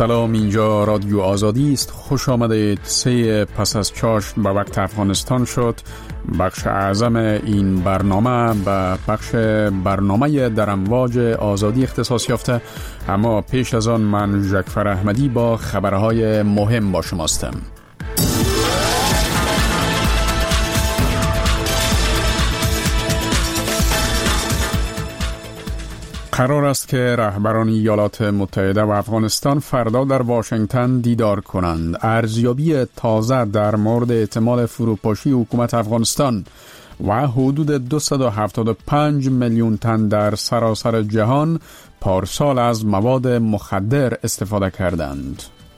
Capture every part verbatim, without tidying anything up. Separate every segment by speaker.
Speaker 1: سلام، اینجا رادیو آزادی است. خوش آمدید. سه پس از چاشت به وقت افغانستان شد. بخش اعظم این برنامه به بخش برنامه در امواج آزادی اختصاص یافته، اما پیش از آن من ژکفر احمدی با خبرهای مهم با شماستم. قرار است که رهبران ایالات متحده و افغانستان فردا در واشنگتن دیدار کنند. ارزیابی تازه در مورد احتمال فروپاشی حکومت افغانستان و حدود دویست و هفتاد و پنج میلیون تن در سراسر جهان پارسال از مواد مخدر استفاده کردند.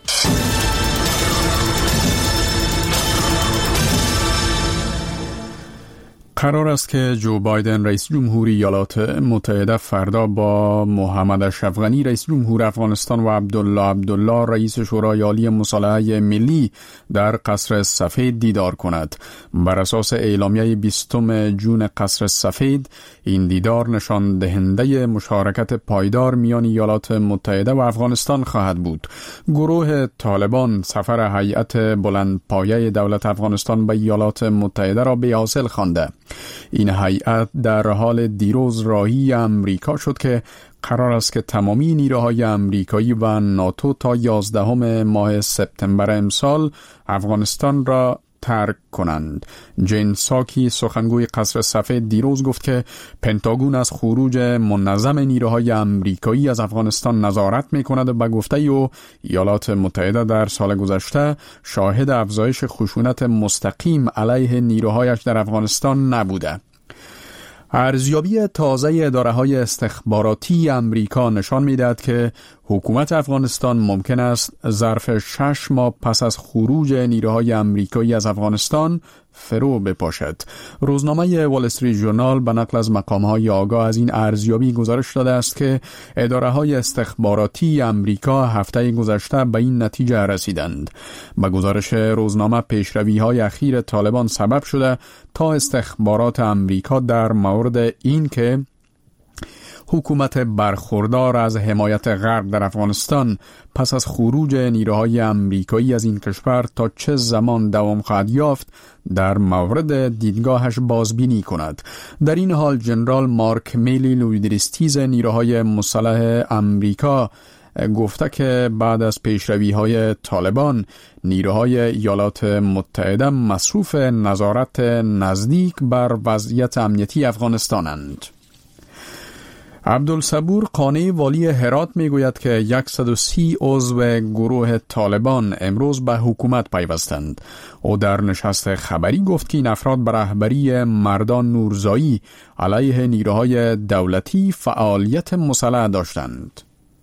Speaker 1: قرار است که جو بایدن رئیس جمهوری ایالات متحده فردا با محمد اشرف غنی رئیس جمهور افغانستان و عبدالله عبدالله رئیس شورای عالی مصالحه ملی در قصر سفید دیدار کند. بر اساس اعلامیه بیستم جون قصر سفید، این دیدار نشان دهنده مشارکت پایدار میان ایالات متحده و افغانستان خواهد بود. گروه طالبان سفر هیئت بلندپایه دولت افغانستان به ایالات متحده را بی‌حاصل خوانده. این هیئت در حال دیروز راهی امریکا شد که قرار است که تمامی نیروهای امریکایی و ناتو تا یازدهم ماه سپتامبر امسال افغانستان را ترک کنند. جین ساکی سخنگوی قصر سفید دیروز گفت که پنتاگون از خروج منظم نیروهای امریکایی از افغانستان نظارت می‌کند و به گفته او ایالات متحده در سال گذشته شاهد افزایش خشونت مستقیم علیه نیروهایش در افغانستان نبوده. ارزیابی تازه اداره‌های استخباراتی امریکا نشان می‌دهد که حکومت افغانستان ممکن است ظرف شش ماه پس از خروج نیروهای امریکایی از افغانستان فرو بپاشد. روزنامه وال استریت ژورنال به نقل از مقام‌های آگاه از این ارزیابی گزارش داده است که اداره‌های استخباراتی امریکا هفته گذشته به این نتیجه رسیدند. به گزارش روزنامه، پیشروی‌های اخیر طالبان سبب شده تا استخبارات امریکا در مورد این که حکومت برخوردار از حمایت غرب در افغانستان پس از خروج نیروهای امریکایی از این کشور تا چه زمان دوام خواهد یافت در مورد دیدگاهش بازبینی کند. در این حال جنرال مارک میلی لویدریستیز نیروهای مسلح امریکا گفته که بعد از پیشروی‌های طالبان نیروهای ایالات متحده مصروف نظارت نزدیک بر وضعیت امنیتی افغانستانند. عبدالصبور قانی والی هرات میگوید که صد و سی عضو گروه طالبان امروز به حکومت پیوستند. او در نشست خبری گفت که این افراد به رهبری مردان نورزایی علیه نیروهای دولتی فعالیت مسلح داشتند.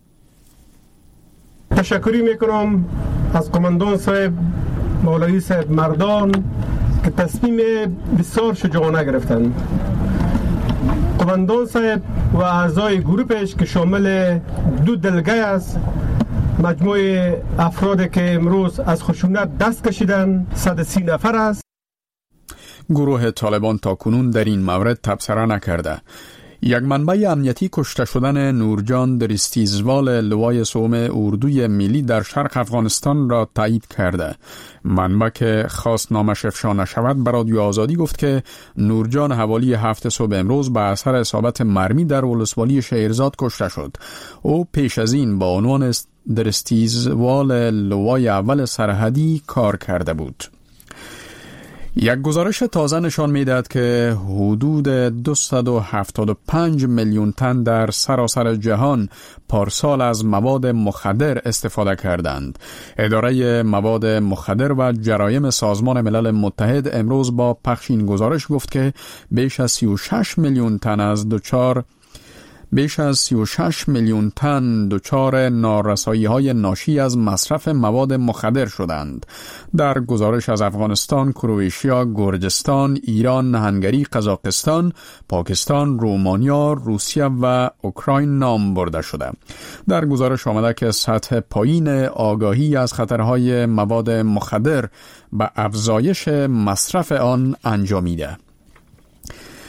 Speaker 2: تشکری میکنم از قماندان صاحب مولوی صاحب مردان که تصمیم بسیار شجاعانه گرفتند. قماندان صاحب و اعضای گروهش که شامل دو دلگه است، مجموع افرادی که امروز از خشونت دست کشیدن صد و سی نفر است.
Speaker 1: گروه طالبان تا کنون در این مورد تبصره نکرده. یک منبع امنیتی کشته شدن نورجان درستیزوال لوای سوم اردوی ملی در شرق افغانستان را تایید کرده. منبع که خواست نامش افشا نشود به رادیو آزادی گفت که نورجان حوالی هفت صبح امروز به اثر اصابت مرمی در ولسوالی شهرزاد کشته شد. او پیش از این با عنوان درستیزوال لوای اول سرحدی کار کرده بود. یک گزارش تازه نشان می‌دهد که حدود دویست و هفتاد و پنج میلیون تن در سراسر جهان پارسال از مواد مخدر استفاده کردند. اداره مواد مخدر و جرایم سازمان ملل متحد امروز با پخش این گزارش گفت که بیش از سی و شش میلیون تن از دچار بیش از سی و شش میلیون تن دچار نارسایی‌های ناشی از مصرف مواد مخدر شدند. در گزارش از افغانستان، کرواتیا، گرجستان، ایران، هنگری، قزاقستان، پاکستان، رومانیا، روسیه و اوکراین نام برده شده. در گزارش آمده که سطح پایین آگاهی از خطرهای مواد مخدر به افزایش مصرف آن انجامیده.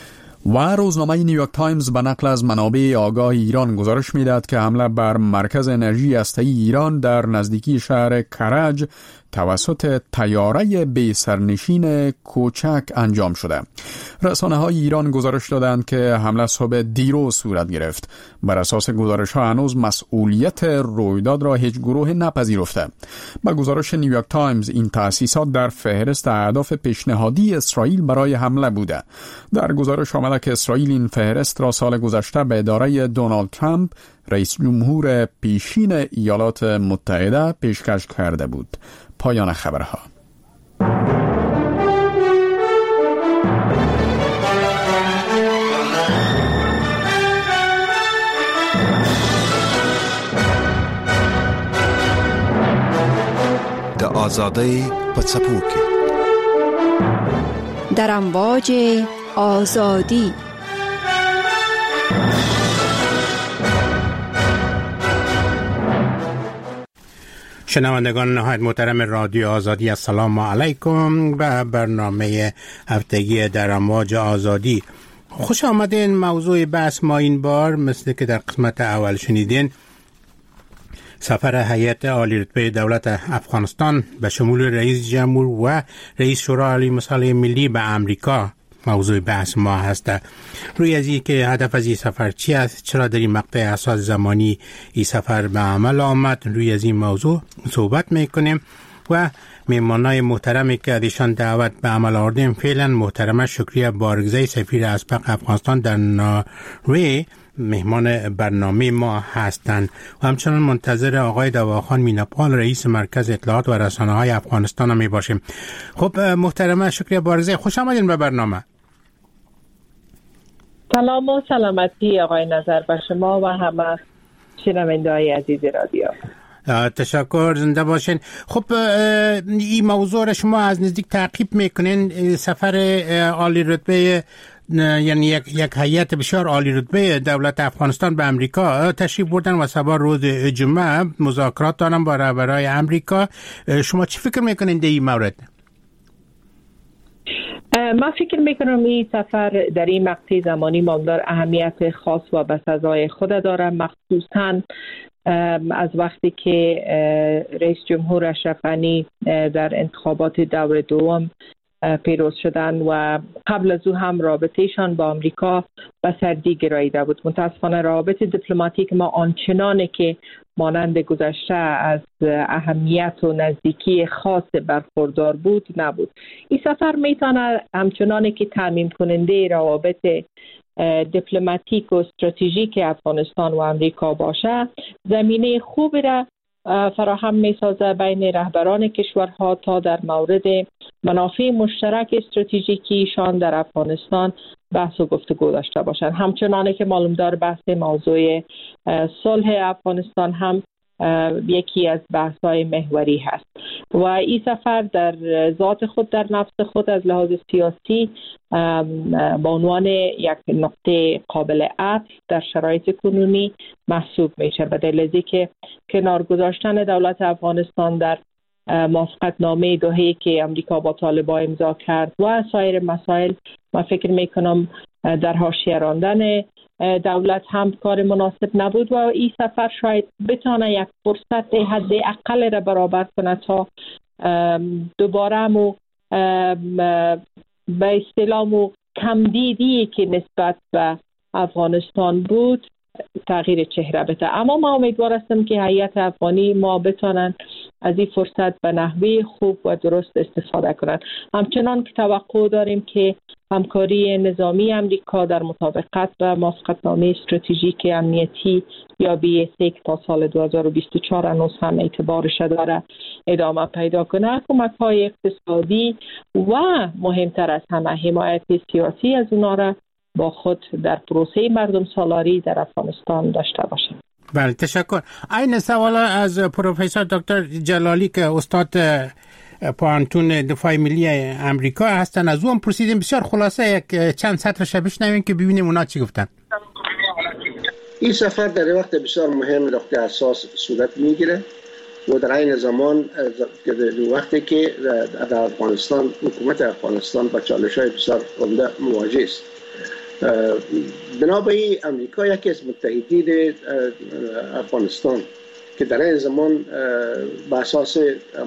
Speaker 1: و روزنامه نیویورک تایمز به نقل از منابع آگاه ایران گزارش می‌دهد که حمله بر مرکز انرژی هسته‌ای ایران در نزدیکی شهر کرج توسط طیاره بی سرنشین کوچک انجام شده. رسانه‌های ایران گزارش دادند که حمله صبح دیروز صورت گرفت. بر اساس گزارش‌ها هنوز مسئولیت رویداد را هیچ گروه نپذیرفته. با گزارش نیویورک تایمز این تأسیسات در فهرست اهداف پیشنهادی اسرائیل برای حمله بوده. در گزارش آمده که اسرائیل این فهرست را سال گذشته به اداره دونالد ترامپ رئیس جمهور پیشین ایالات متحده پیشکش کرده بود. پایان خبرها.
Speaker 3: د آزادۍ په څپو کې
Speaker 4: در امواج آزادی.
Speaker 5: شنوندگان نهایت محترم رادیو آزادی، السلام علیکم به برنامه هفتگی در امواج آزادی. خوش آمدین. موضوع بحث ما این بار مثل که در قسمت اول شنیدین سفر هیئت عالی رتبه دولت افغانستان به شمول رئیس جمهور و رئیس شورای عالی مصالح ملی به امریکا موضوع بحث ما هست. روی از این که هدف از این سفر چی است، چرا در این مقطع اساس زمانی این سفر به عمل آمد، روی از این موضوع صحبت میکنیم و میمانای محترمی که ازشان دعوت به عمل آوردیم فعلا محترمه شکریه بارگزی سفیر اسبق افغانستان در نروژ مهمان برنامه ما هستند و همچنان منتظر آقای دواخان میناپال رئیس مرکز اطلاعات و رسانه های افغانستان هم می باشیم. خب محترمه شکریه بارگزی، خوش آمدین به برنامه.
Speaker 6: سلام و سلامتی آقای نظر به شما و همه شنونده‌های عزیز رادیو.
Speaker 5: تشکر، زنده باشین. خب این موضوع را شما از نزدیک تعقیب میکنین، سفر عالی رتبه یعنی یک یک هیئت بسیار عالی رتبه دولت افغانستان به امریکا تشریف بردن و سبا روز جمعه مذاکرات دارن با رهبرای امریکا. شما چی فکر میکنین در این مورد؟
Speaker 6: من فکر میکنم این سفر در این مقطع زمانی مقدار اهمیت خاص و به سزای خود داره، مخصوصاً از وقتی که رئیس جمهور اشرف غنی در انتخابات دور دوم پیروز شدن و قبل از او هم رابطهشان با آمریکا به سردی گراییده بود. متاسفانه روابط دیپلماتیک ما آنچنانی که مانند گذشته از اهمیت و نزدیکی خاص برخوردار بود نبود. این سفر میتونه همچنانی که تامین کننده روابط دیپلماتیک و استراتژیک افغانستان و آمریکا باشه، زمینه خوبی را فراهم می‌سازد بین رهبران کشورها تا در مورد منافع مشترک استراتژیکیشان در افغانستان بحث و گفتگو داشته باشند. همچنانه که معلوم دار بحث موضوع صلح افغانستان هم یکی از بحث‌های محوری هست و این سفر در ذات خود در نفس خود از لحاظ سیاسی با عنوان یک نقطه قابل عطف در شرایط کنونی محسوب میشه، به دلیل که کنار گذاشتن دولت افغانستان در موافقتنامه دوحه که امریکا با طالبان امضا کرد و سایر مسائل، من فکر میکنم در حاشیه راندن دولت هم کار مناسب نبود و این سفر شاید بتونه یک فرصت حد اقل را برابر کنه تا دوباره مو به اصطلاح مو کمدیدی که نسبت به افغانستان بود تغییر چهره بده. اما ما امیدوار هستم که هیئت افغانی ما بتونن از این فرصت به نحوه خوب و درست استفاده کنند. همچنان که توقع داریم که همکاری نظامی امریکا در مطابقت با موافقتنامه استراتژیک امنیتی یا بی اس ای تا سال دو هزار و بیست و چهار هنوز هم اعتبارش داره ادامه پیدا کنه، کمک‌های اقتصادی و مهمتر از همه حمایت سیاسی از اونا را با خود در پروسه مردم سالاری در افغانستان داشته باشیم.
Speaker 5: بله تشکر. این سوال از پروفسور دکتر جلالی که استاد پانتون دفاع ملی امریکا هستن، از اون پرسیدیم بسیار خلاصه یک چند سطرش بشنویم که ببینیم اونا چی گفتن.
Speaker 7: این سفر در وقت بسیار مهم نقطه اساس صورت میگیره و در این زمان وقتی که در افغانستان حکومت افغانستان با چالش‌های بسیار عمده مواجه است. بنابراین امریکا یکی از متحدین افغانستان که در این زمان به اساس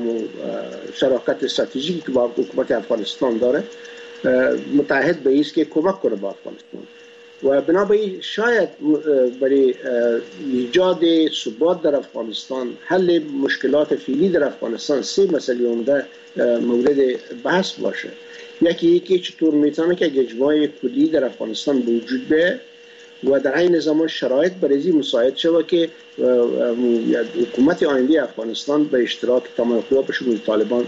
Speaker 7: شراکت استراتژیکی که با حکومت افغانستان داره متحد به است که کمک کنه با افغانستان و بنابراین شاید برای ایجاد ثبات در افغانستان، حل مشکلات فعلی در افغانستان، سه مسئله عمده مورد بحث باشه. یکی یکی چطور میتونه که اجماع کلی در افغانستان وجود بیاید و در این زمان شرایط برای مساعد شود که حکومت آینده افغانستان به اشتراک تمام قوا به شمول طالبان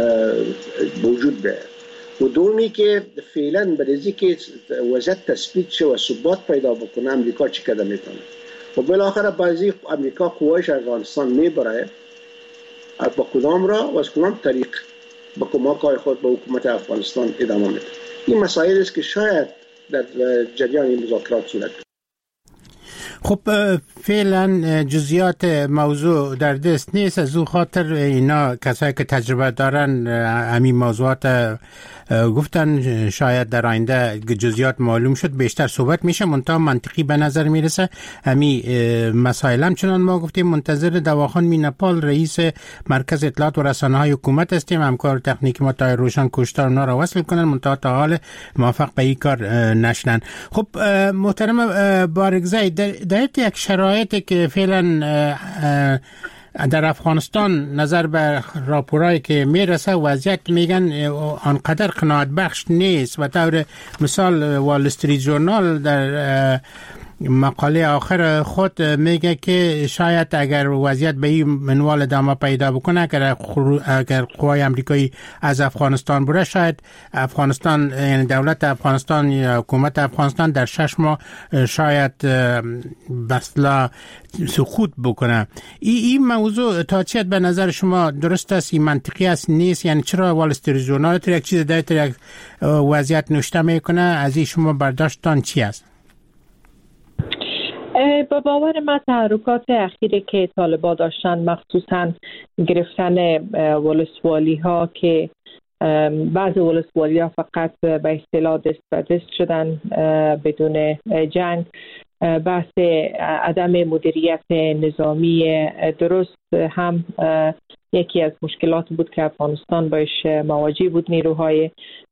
Speaker 7: وجود بیاید. و دومی که فعلا برای که وضعیت تثبیت شه و ثبات پیدا بکنه امریکا چی کده میکنه و بالاخره بعضی امریکا قوایش افغانستان میبره با کدام را و از کدام طریق با کمک‌های خود به حکومت افغانستان ادامه میده. این مسائل است که شاید در جریان این مذاکرات صورت بگیرد.
Speaker 5: خب فعلا جزئیات موضوع در دست نیست، از او خاطر اینا کسایی که تجربه دارن همین موضوعات گفتن شاید در آینده جزئیات معلوم شد بیشتر صحبت میشه. منتها منطقی به نظر میرسه همین مسائل هم چنان ما گفتیم منتظر دواخان مینپال رئیس مرکز اطلاعات و رسانه های حکومت هستیم، همکار تکنیکی ما تایر روشن کشتار اونا را وصل کنن منتها تا حال موفق به این کار نشدن. خب محترم بارگزایی، در یک شرایطی که فعلا در افغانستان نظر به راپورایی که میرسه وضعیت میگن آنقدر قناعت بخش نیست و طور مثال وال استریت ژورنال در مقاله آخر خود میگه که شاید اگر وضعیت به این منوال ادامه پیدا بکنه اگر اگر قوای امریکایی از افغانستان بره شاید افغانستان یعنی دولت افغانستان یا حکومت افغانستان در شش ماه شاید بسلا سقوط بکنه. این این موضوع تا چه به نظر شما درست است؟ این منطقی است نیست؟ یعنی چرا وال استریت ژورنال یک چیز در یک وضعیت نوشته میکنه؟ از این شما برداشتتان چی است؟
Speaker 6: با باور من تحرکات اخیری که طالبان داشتن مخصوصا گرفتن ولسوالی ها که بعض ولسوالی ها فقط به اصطلاح دست به دست شدن بدون جنگ، بحث عدم مدیریت نظامی درست هم یکی از مشکلات بود که افغانستان باش مواجه بود. نیروهای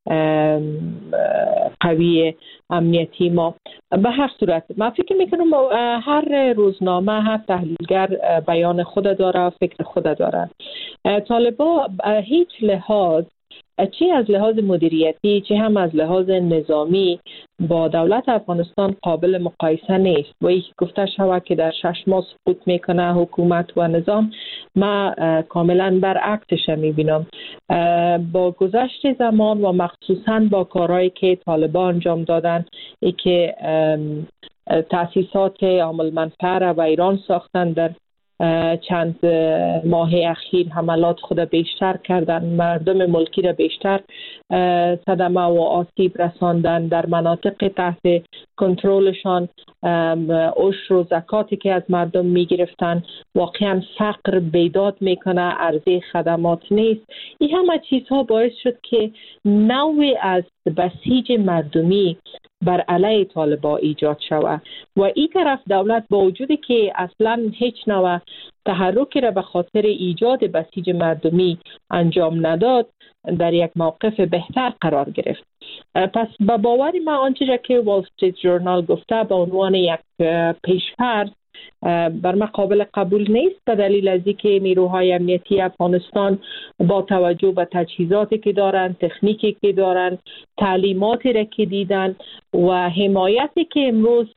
Speaker 6: قوی امنیتی ما به هر صورت من فکر میکنم هر روزنامه هر تحلیلگر بیان خود داره، فکر خود داره. طالبان هیچ لحاظ چی از لحاظ مدیریتی چی هم از لحاظ نظامی با دولت افغانستان قابل مقایسه نیست و یک گفته شود که در شش ماه سقوط میکنه حکومت و نظام. من کاملا برعکسش میبینم. با گذشت زمان و مخصوصا با کارهایی که طالبان انجام دادن ای که تأسیسات عامل منفعه و ایران ساختن، در چند ماه اخیر حملات خود بیشتر کردن، مردم ملکی را بیشتر صدمه و آسیب رساندن، در مناطق تحت کنترلشان عشر و زکاتی که از مردم می گرفتن واقعا فقر بیداد میکنه، عرضه خدمات نیست. این همه چیزها باعث شد که نوعی از بسیج مردمی بر علیه طالبان ایجاد شود و این طرف دولت با وجودی که اصلا هیچ نوع تحرکی را به خاطر ایجاد بسیج مردمی انجام نداد در یک موقف بهتر قرار گرفت. پس با باور من آنچه که وال استریت ژورنال گفته به عنوان یک پیشفرض بر من قابل قبول نیست، به دلیل از اینکه نیروهای امنیتی افغانستان با توجه به تجهیزاتی که دارن، تکنیکی که دارن، تعلیماتی را که دیدن و حمایتی که امروز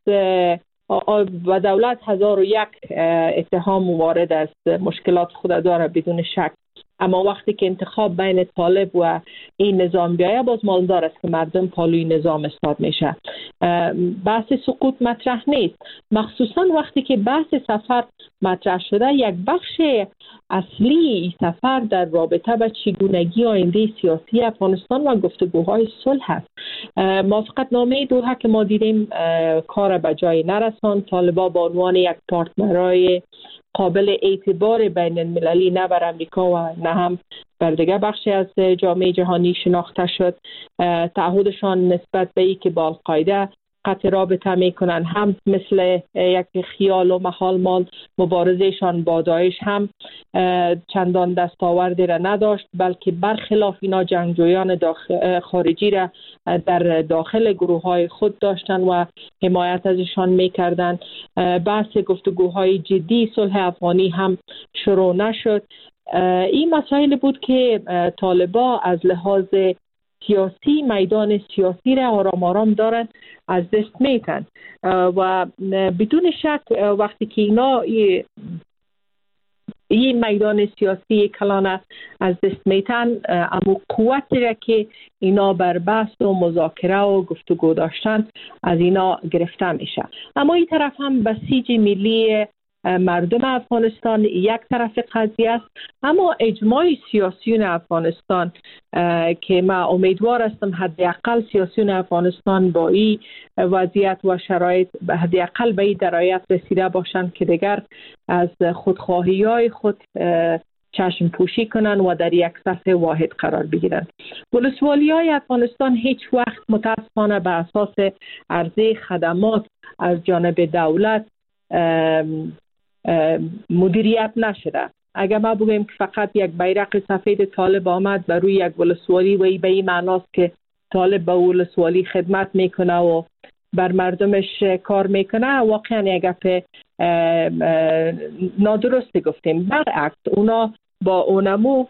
Speaker 6: و دولت هزار و یک اتهام وارد است، مشکلات خود داره بدون شک، اما وقتی که انتخاب بین طالب و این نظام بیایه باز مالدار است که مردم پالوی نظام استاد میشه. بحث سقوط مطرح نیست، مخصوصا وقتی که بحث سفر مطرح شده. یک بخش اصلی این سفر در رابطه با چگونگی آینده سیاسی افغانستان و گفتگوهای صلح است. موافقتنامه دوحه که ما دیدیم کار به جای نرساند. طالبان با عنوان یک پارتنرای قابل اعتبار بین المللی نه بر امریکا و نه هم بر دیگر بخشی از جامعه جهانی شناخته شد. تعهدشان نسبت به ای که با القاعده قطع رابطه میکنن، هم مثل یک خیال و محال مال مبارزهشان با داعش هم چندان دستاوردی را نداشت، بلکه برخلاف اینا جنگجویان داخل خارجی را در داخل گروه های خود داشتن و حمایت ازشان میکردن. بحث گفتگوهای جدی صلح افغانی هم شروع نشد. این مسائل بود که طالبا از لحاظ سیاسی میدان سیاسی را آرام آرام دارن از دست میتن و بدون شک وقتی که اینا این میدان سیاسی کلان از دست میتن، اما قوتی را که اینا بر بحث و مذاکره و گفتگو داشتن از اینا گرفته میشه. اما این طرف هم بسیج ملی مردم افغانستان یک طرف قضیه است، اما اجماع سیاسیون افغانستان که ما امیدوار هستم حداقل سیاسیون افغانستان با این وضعیت و شرایط حداقل به این درایت رسیده باشند که دیگر از خودخواهی‌های خود چشم پوشی کنن و در یک صف واحد قرار بگیرن. ولسوالی‌های افغانستان هیچ وقت متاسفانه به اساس عرضه خدمات از جانب دولت مدیریت نشده. اگر ما بگوییم که فقط یک بیرق سفید طالب آمد بر روی یک ولسوالی و به این معناست که طالب به ولسوالی خدمت میکنه و بر مردمش کار میکنه، واقعا یک گپ نادرست گفتیم. برعکس اونا با اونمو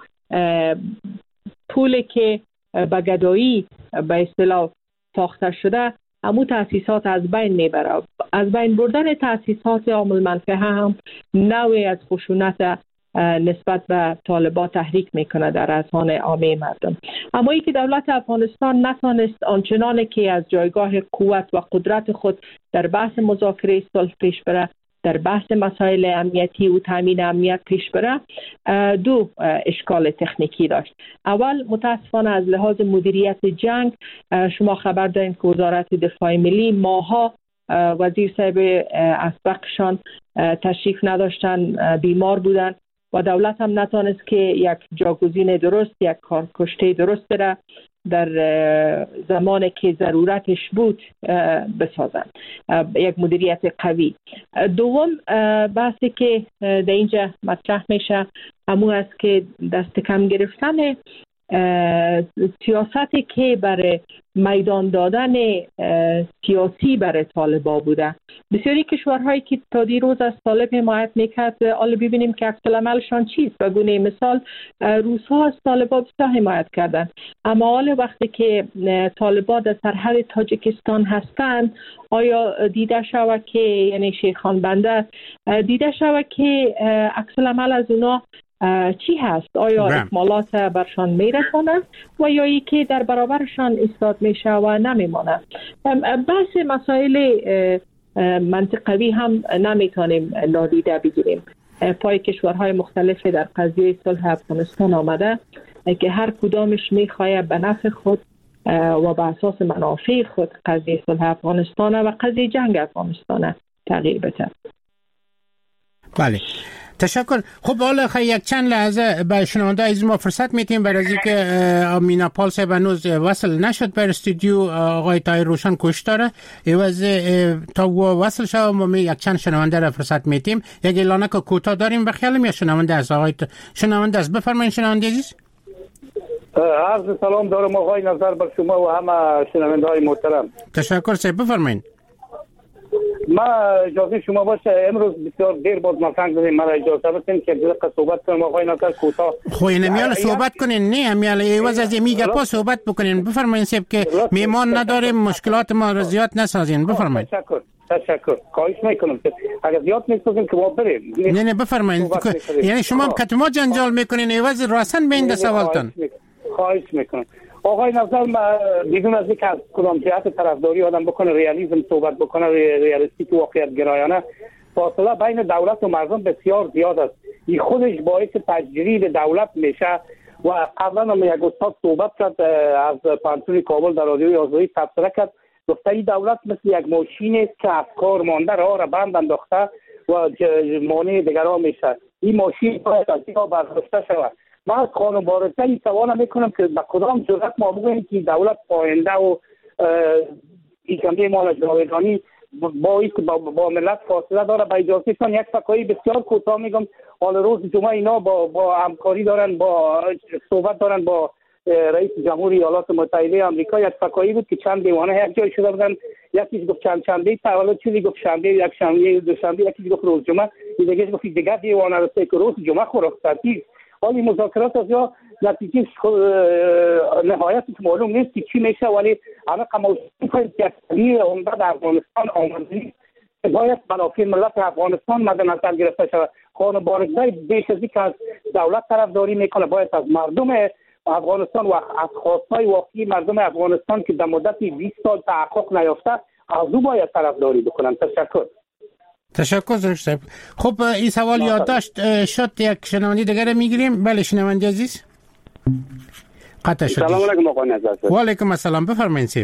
Speaker 6: پولی که به گدایی به اصطلاح ساخته شده همون تأسیسات از بین میبره. از بین بردن تأسیسات عامل منفعه هم نوعی از خشونت نسبت به طالبان تحریک میکنه در اذهان عامه مردم. اما ای که دولت افغانستان نتانست آنچنان که از جایگاه قوت و قدرت خود در بحث مذاکره صلح پیش بره، در بحث مسائل امنیتی و تامین امنیت پیش بره، دو اشکال تکنیکی داشت. اول متاسفانه از لحاظ مدیریت جنگ شما خبر دارید که وزارت دفاع ملی ماها وزیر صاحب اسبقشان تشریف نداشتن، بیمار بودن و دولت هم نتانست که یک جاگزین درست، یک کارکشته درست بره در زمانی که ضرورتش بود بسازن، یک مدیریت قوی. دوم بحثی که در اینجا مطرح میشه همون است که دست کم گرفتن سیاستی که برای میدان دادن سیاسی برای طالبا بوده. بسیاری کشورهایی که تا دیروز از طالب حمایت میکرد، حالا ببینیم که عکس العملشان چیست. به گونه مثال روس‌ها از طالبا بسیار حمایت کردن، اما حالا وقتی که طالبا در سرحد تاجیکستان هستند، آیا دیده شود که یعنی شیخان بندر دیده شود که عکس العمل از اونا چی هست؟ آیا اکمالات برشان میرسانند و یا ای که در برابرشان ایستاد میشه و نمیمانند؟ بحث مسائل منطقوی هم نمیتونیم نادیده بگیریم. پای کشورهای مختلف در قضیه صلح افغانستان آمده که هر کدامش میخواه به نفع خود و به اساس منافع خود قضیه صلح افغانستان و قضیه جنگ افغانستان تغییر بده.
Speaker 5: بله، تشکر. خب حالا یک چند لحظه به شنونده عزیز ما فرصت میتیم برای اینکه مینا پال صاحب هنوز وصل نشد بر استودیو، آقای طاهر روشن کوشش داره عوض تا و وصل شد ما یک چند شنونده را فرصت میتیم. یک اعلانه که کوتاه داریم به خیالم یا شنونده است. آقای شنونده است، بفرمایید شنونده عزیز.
Speaker 8: عرض سلام دارم آقای نظر بر شما و همه شنونده های محترم.
Speaker 5: تشکر صاحب، بفرمایید.
Speaker 8: ما اجازه شما باشه امروز بسیار دیر بود مفهوم دادیم، ما اجازه بدین که دقیقه صحبت کنم آقای نظر کوتاه.
Speaker 5: خو نمیال صحبت کنین، نه امیال ایواز از میگه پا صحبت بکنین. بفرمایید صاحب که میمان نداریم، مشکلات ما رو زیاد نسازین. بفرمایید.
Speaker 8: تشکر تشکر خواهش میکنم اگر زیاد میسازین که ما بریم.
Speaker 5: نه نه بفرمایید. یعنی شما که ما جنجال میکنین ایواز راسن بین ده سوالتون.
Speaker 8: خواهش میکنم آقای نظر بدون از اینکه از کدام جهت طرفداری آدم بکنه ریالیسم صحبت بکنه، ریالیستیک واقعیت گرایانه، فاصله بین دولت و مردم بسیار زیاد است. این خودش باعث تجرید دولت میشه و قبلا هم یک استاد صحبت کرد از پانتون کابل در رادیوی آزادی تبصره کرد، گفته این دولت مثل یک ماشین است که افکار مانده راه را بند انداخته و مانع دیگران میشه. این ماشین باید از اینها برداشته شود. ما از خانم بارزه این سوال میکنم که به کدام جرأت ما بگوییم که دولت پاینده و جنبه مال جاودانی با اینکه با, با ملت فاصله داره. به اجازهتان یک فکایی بسیار کوتاه میگم. حال روز جمعه اینا با با همکاری دارن، با صحبت دارن با رئیس جمهوری ایالات متحده آمریکا. یک فکایی بود که چند دیوانه یک جای شده بودن، یکی گفت چند شنبه تولد، چیزی گفت شنبه، یک شنبه، دو شنبه، یکی گفت روز جمعه، دیگه گفت دیگه دیوانه رسته که روز جمعه خرافتی. حالی مذاکرات از یا نتیجه نهایتش معلوم نیست که چی میشه، ولی همه قماش میکنید که تغییر عمده در افغانستان آمده باید منافع ملت افغانستان مد نظر گرفته شود. خانه بارزای بیش از اینکه از دولت طرفداری میکنه باید از مردم افغانستان و از خواستهای واقعی مردم افغانستان که در مدت بیست سال تحقق نیافته از او باید طرفداری بکنن. تشکر.
Speaker 5: تشکر دکتر. خب این سوال یادداشت شد. یک شنونده دیگر میگیریم. بله شنونده عزیز قطع شد.
Speaker 9: سلام علیکم آقای نظر.
Speaker 5: و علیکم السلام. بفرمایید سیب.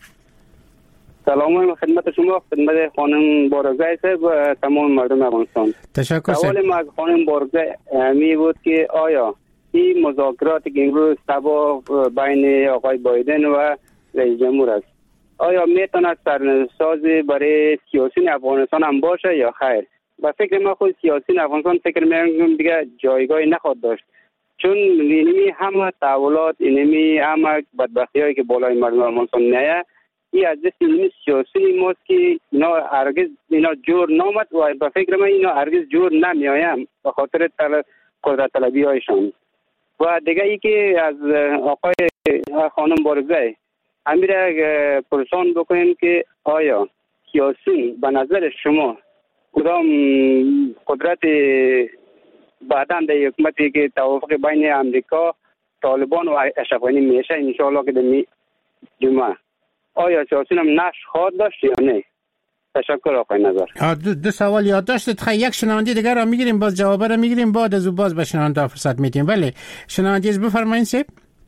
Speaker 9: سلام خدمت شما، خدمت خانم بارگزای صاحب و تمام مردم افغانستان.
Speaker 5: تشکر.
Speaker 9: سوال ما از خانم بارگزای می بود که آیا این مذاکراتی که امروز صبح بین آقای بایدن و رئیس جمهور است آیا میتونه سرنوشت برای سیاسیون افغانستان هم باشه یا خیر؟ با فکر ما خود سیاسیون افغانستان فکر می‌کنم دیگه جایگاهی نخواهد داشت، چون اینمی همه تحولات، اینمی همه بدبختی‌هایی که بالای مردم افغانستان میاد این از دست اینمی سیاسیون ماست که اینا هرگز اینا جور نامد و با فکر من اینا هرگز جور نمیایم به خاطر تل قدرت طلبی هایشان. و دیگه ای که از آقای خانم بارگزای امیر پرسان بکنیم که آیا سیاسی به نظر شما کدام قدرت بعداً در حکومتی که توافق بین امریکا، طالبان و اشرف غنی میشه انشاءالله که در جمعه آیا سیاسی هم نقش خواهد داشت یا نه؟ تشکر آقای نظر.
Speaker 5: دو, دو سوال یاد داشتید. خیلی یک شنونده دیگر را میگیریم، باز جواب را میگیریم، بعد از او باز به شنونده فرصت میدیم. ولی شنونده از بفرمایید سیب.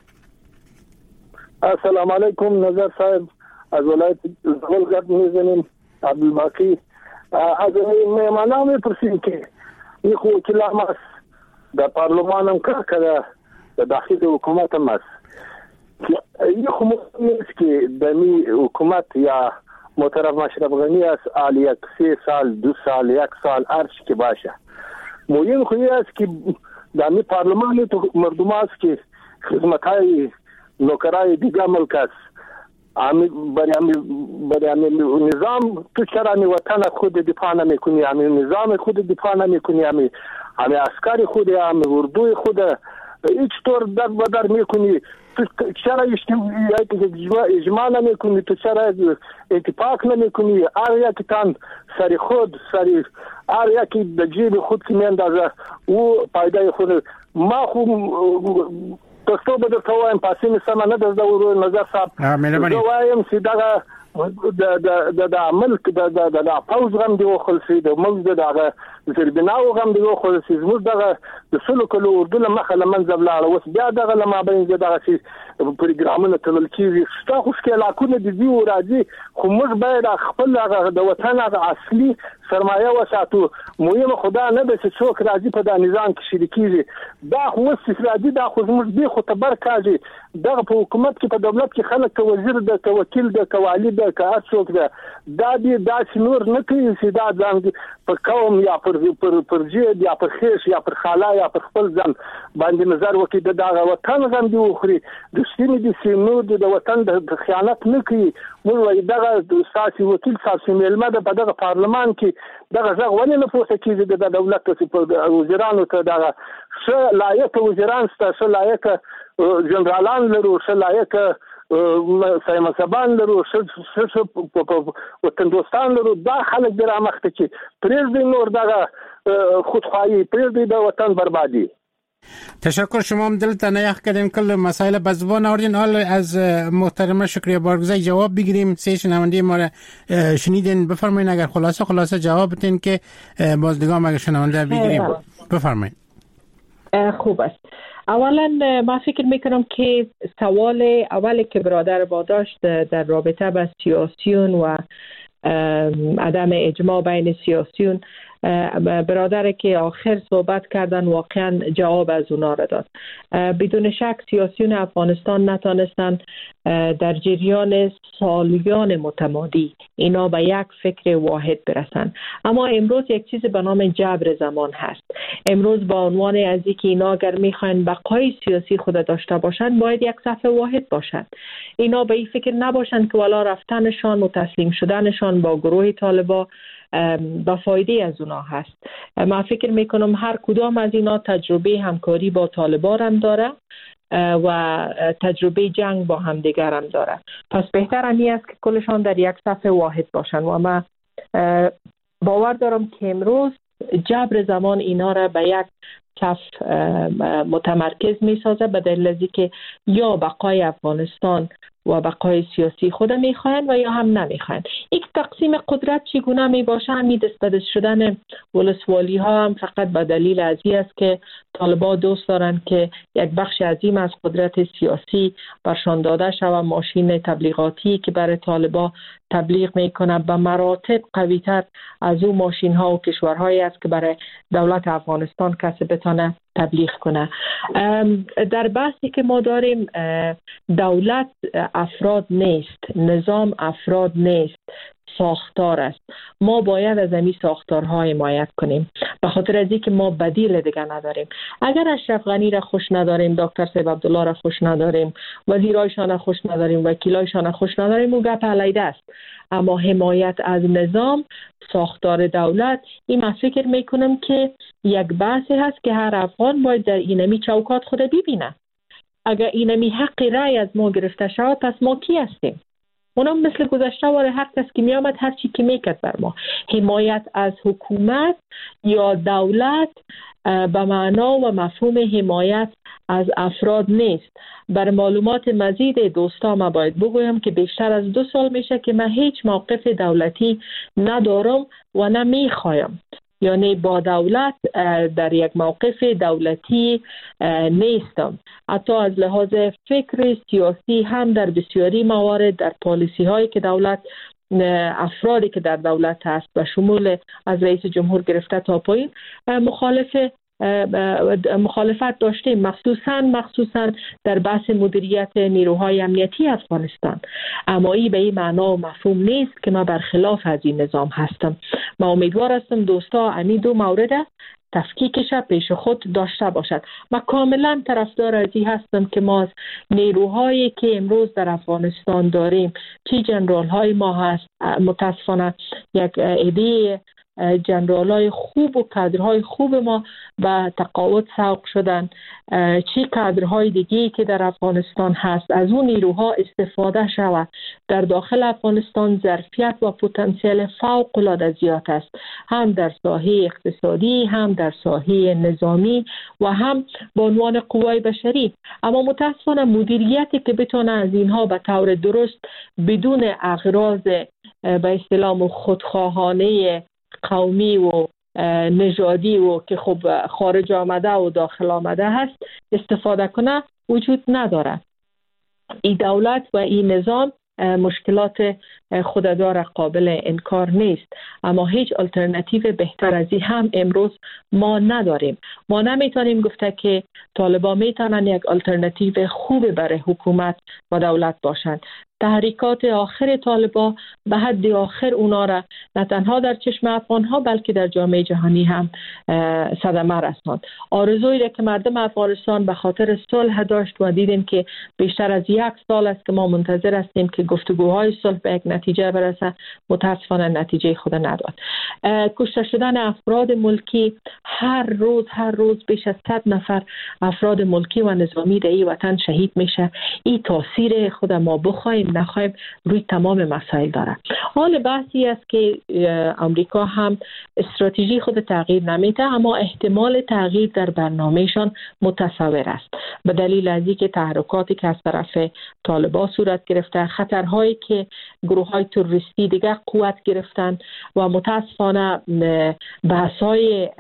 Speaker 10: السلام علیکم نظر صاحب، از ولایت زغلگرد میزنیم عبدالباقی. از مهمانا میپرسیم که این خو وکیل هم است در پارلمان هم کار کرده در داخل حکومت هم است. این خو نیست که در می حکومت یا محترم اشرف غنی است آل یک سه سال دو سال یک سال هرچی که باشه، مهم خوی است که در می پارلمان تو مردم است که خدمت های نوکرای دیگه ملک است. برای نظام تو چرا می وطن خود دفاع نمیکنی، همی نظام خود دفاع نمیکنی، همی همی عسکر خود، همی اردوی خود هیچ طور در بدر میکنی. تو چرا اجماع نمیکنی، تو چرا اتفاق نمیکنی؟ هر یکی تن سری خود سری هر یکی در جیب خود که میاندازه او پایدای خود. ما خوب پښتو به درته وایم پاسې مې سمه نه ده زده ورور نظر صاحب، زه وایم چې دغه د ملک د پوځ غم دې وخوړل شي، د ملک د دغه زیربناو غم دې وخوړل شي. زموږ دغه د سلو کلو اردو له مخه له منځه ولاړه، اوس بیا دغه له مابین کې دغسې پروګرامونه تلل کېږي. شته خو ښکېلاکونه د ځي و راځي، خو موږ باید خپل هغه د وطن هغه اصلي سرمایه وساتو. مهمه خو دا نه ده چې څوک راځي په دا نظام کې شریکېږي. دا خو اوس چې راځي دا خو زموږ دی خو ته بر کاږي. دغه په حکومت کې په دولت کې خلک که وزیر ده که وکیل ده که والي ده که هر څوک ده، دا دې داسې نور نه کوي چې دا ځان پر قوم یا پر پر جیب یا پر خیش یا پر خاله یا پر خپل ځان باندې نظر وکړي. د دغه وطن غم دې وخوري. رښتینې دي چې نور د وطن د خیانت نه کوي. موږ وایي دغه ستاسې وکیل ستاسې میلمه ده په دغه پارلمان کې دغه غږ ولې نه پورته کېږي؟ د دولت په وزیرانو ته دغه ښه لایقه وزیران شته، ښه لایقه جنرالان لرو، ښه لایقه سایمنصبان لرو، ښه وطن دوستان لرو. دا خلک دې رامخته کړي، پرېږدئ نور دغه خودخواهی، پرېږدئ د وطن بربادی.
Speaker 5: تشکر. شما هم دلتان نیخ کردین کل مسائل به زبان آوردین. حال از محترمه شکریه بارگزای جواب بگیریم. سه شنونده ما را شنیدین، بفرمایید اگر خلاصه خلاصه جواب بتین که بازدگام اگر شنونده بگیریم. بفرمایید.
Speaker 6: خوب است. اولا من فکر میکنم که سوال اولی که برادر با داشت در رابطه با سیاسیون و عدم اجماع بین سیاسیون، برادر که آخر صحبت کردن واقعا جواب از اونا را داد. بدون شک سیاسیون افغانستان نتانستن در جریان سالیان متمادی اینا به یک فکر واحد برسن، اما امروز یک چیز به نام جبر زمان هست. امروز با عنوان از اینکه اینا اگر میخواین بقای سیاسی خود داشته باشند باید یک صف واحد باشند. اینا به این فکر نباشند که والا رفتنشان و تسلیم شدنشان با گروه طالبان با فایده از اونا هست. من فکر میکنم هر کدام از اینا تجربه همکاری با طالبان هم داره و تجربه جنگ با هم دیگر هم داره، پس بهتر همی است که کلشان در یک صف واحد باشن و من باور دارم که امروز جبر زمان اینا را به یک صف متمرکز می سازه، به دلیل از اینکه یا بقای افغانستان و بقای سیاسی خود میخواین و یا هم نمیخواین. یک تقسیم قدرت چگونه می باشه، همی دست به دست شدن ولسوالی ها هم فقط به دلیل از این است که طالبان دوست دارن که یک بخش عظیم از قدرت سیاسی برشان داده شود. ماشین تبلیغاتی که برای طالبان تبلیغ میکنه به مراتب قوی تر از اون ماشین ها و کشورهایی است که برای دولت افغانستان کسی بتانه تبلیغ کنه. در بحثی که ما داریم دولت افراد نیست، نظام افراد نیست، ساختار است. ما باید از این ساختارها حمایت کنیم به خاطر از اینکه ما بدیل دیگه نداریم. اگر اشرف غنی را خوش نداریم، دکتر صاحب عبدالله را خوش نداریم، وزیرایشان را خوش نداریم، وکیلایشان را خوش نداریم، او گپ علیده است. اما حمایت از نظام، ساختار دولت، این من فکر میکنم که یک بحثی هست که هر افغان باید در اینمی چوکات خود ببینه. اگر اینمی حق رای از ما گرفته شود پس ما کی هستیم؟ اونم مثل گذشته واره هر کس که می آمد هر چی که میکرد بر ما. حمایت از حکومت یا دولت به معنا و مفهوم حمایت از افراد نیست. بر معلومات مزید دوستا ما باید بگویم که بیشتر از دو سال میشه که من هیچ موقف دولتی ندارم و نمیخوایم، یعنی با دولت در یک موقف دولتی نیستم. حتی از لحاظ فکر سیاسی هم در بسیاری موارد در پالیسی هایی که دولت، افرادی که در دولت هست و شمول از رئیس جمهور گرفته تا پایین مخالف مخالفت داشتیم، مخصوصا مخصوصا در بحث مدیریت نیروهای امنیتی افغانستان. اما این به این معنا و مفهوم نیست که من برخلاف از این نظام هستم. من امیدوار هستم دوستا امی دو مورد تفکیکش پیش خود داشته باشد. من کاملا طرفدار از این هستم که ما از نیروهایی که امروز در افغانستان داریم، چی جنرال های ما هست، متاسفانه یک عده جنرالای خوب و کادرهای خوب ما و تقاعد سوق شدن، چی کادرهای دیگه که در افغانستان هست، از اون نیروها استفاده شود. در داخل افغانستان ظرفیت و پتانسیل فوق العاده زیاد است، هم در ساحه اقتصادی، هم در ساحه نظامی و هم به عنوان قوای بشری. اما متاسفانه مدیریتی که بتونه از اینها به طور درست بدون اغراض به اصطلاح خودخواهانه قومی و نژادی و که خب خارج آمده و داخل آمده هست استفاده کنه وجود نداره. این دولت و این نظام مشکلات خود داره، قابل انکار نیست، اما هیچ آلترناتیو بهتر از این هم امروز ما نداریم. ما نمیتونیم گفته که طالبان میتونن یک آلترناتیو خوب برای حکومت و دولت باشند. تحریکات آخر طالبان به حد آخر اونا را نه تنها در چشم افغانها بلکه در جامعه جهانی هم صدمه رساند. آرزویی را که مردم افغانستان به خاطر صلح داشت و دیدیم که بیشتر از یک سال است که ما منتظر هستیم که گفتگوهای صلح به یک نتیجه برسه، متاسفانه نتیجه خود نداد. کشته شدن افراد ملکی، هر روز هر روز بیش از صد نفر افراد ملکی و نظامی در این وطن شهید میشه. این تاثیر خود ما بخوایم نخواهیم روی تمام مسائل داره. حال بحثی است که امریکا هم استراتژی خود تغییر نمیده، اما احتمال تغییر در برنامهشان متصور است به دلیل از اینکه تحرکاتی که از طرف طالبان صورت گرفته، خطرهایی که گروه های تروریستی دیگه قوت گرفتن و متاسفانه بحث های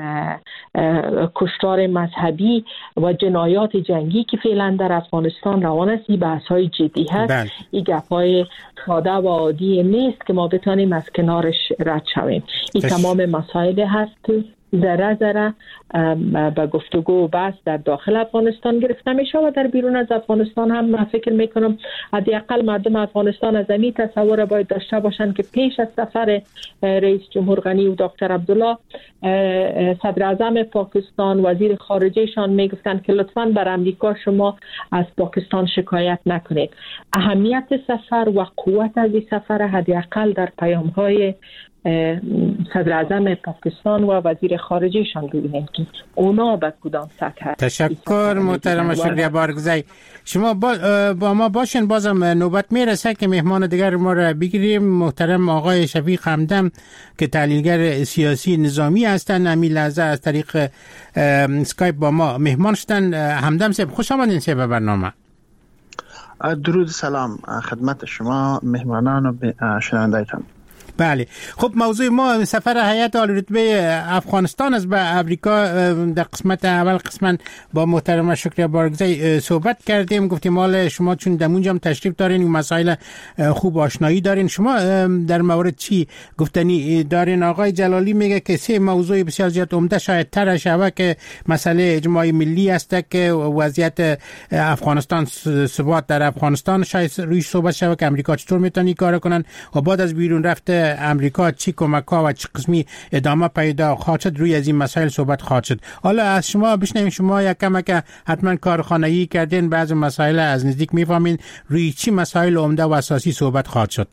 Speaker 6: کشتار مذهبی و جنایات جنگی که فعلا در افغانستان روان است، این بحث های جدی هست. این گپ های ساده و عادی نیست که ما بتانیم از کنارش رد شویم. این تمام مسائل هست که ذره ذره با گفتگو و بحث در داخل افغانستان گرفته میشه و در بیرون از افغانستان هم من فکر میکنم حداقل مردم افغانستان از این تصور باید داشته باشن که پیش از سفر رئیس جمهور غنی و دکتر عبدالله، صدر اعظم پاکستان، وزیر خارجهشان میگفتن که لطفاً بر امریکا شما از پاکستان شکایت نکنید. اهمیت سفر و قوت از این سفر حداقل در پیام‌های صدر اعظم پاکستان و وزیر خارجهشان ببینیم که اونا به کدام سطح.
Speaker 5: تشکر محترم شکریه بارگزای. شما با, با ما باشین، بازم نوبت میرسه که مهمان دیگر ما را بگیریم. محترم آقای شفیق همدم که تحلیلگر سیاسی نظامی هستند، همین لحظه از طریق اسکایپ با ما مهمان شدن. همدم صاحب خوش آمدین صاحب به برنامه.
Speaker 11: درود سلام خدمت شما مهمانان و شنوندگان.
Speaker 5: بله، خب موضوع ما سفر هیئت عالی رتبه افغانستان از به امریکا. در قسمت اول قسمت با محترم شکریه بارگزای صحبت کردیم، گفتیم حال شما چون دمونجا هم تشریف دارین و مسائل خوب آشنایی دارین، شما در مورد چی گفتنی دارین؟ آقای جلالی میگه که سه موضوع بسیار زیاد عمده شاید تر شوه که مسئله اجماع ملی است که وضعیت افغانستان، ثبات در افغانستان شاید روی صحبت شوه که امریکا چطور میتونه کار کنن و بعد از بیرون رفته امریکا چی کمک ها و چه قسمی ادامه پیدا خواهد شد، روی از این مسائل صحبت خواهد شد. حالا از شما بشنویم، شما یک کم که حتما کارخانه‌ای کردین، بعضی مسائل از نزدیک میفهمین، روی چی مسائل عمده و اساسی صحبت خواهد شد؟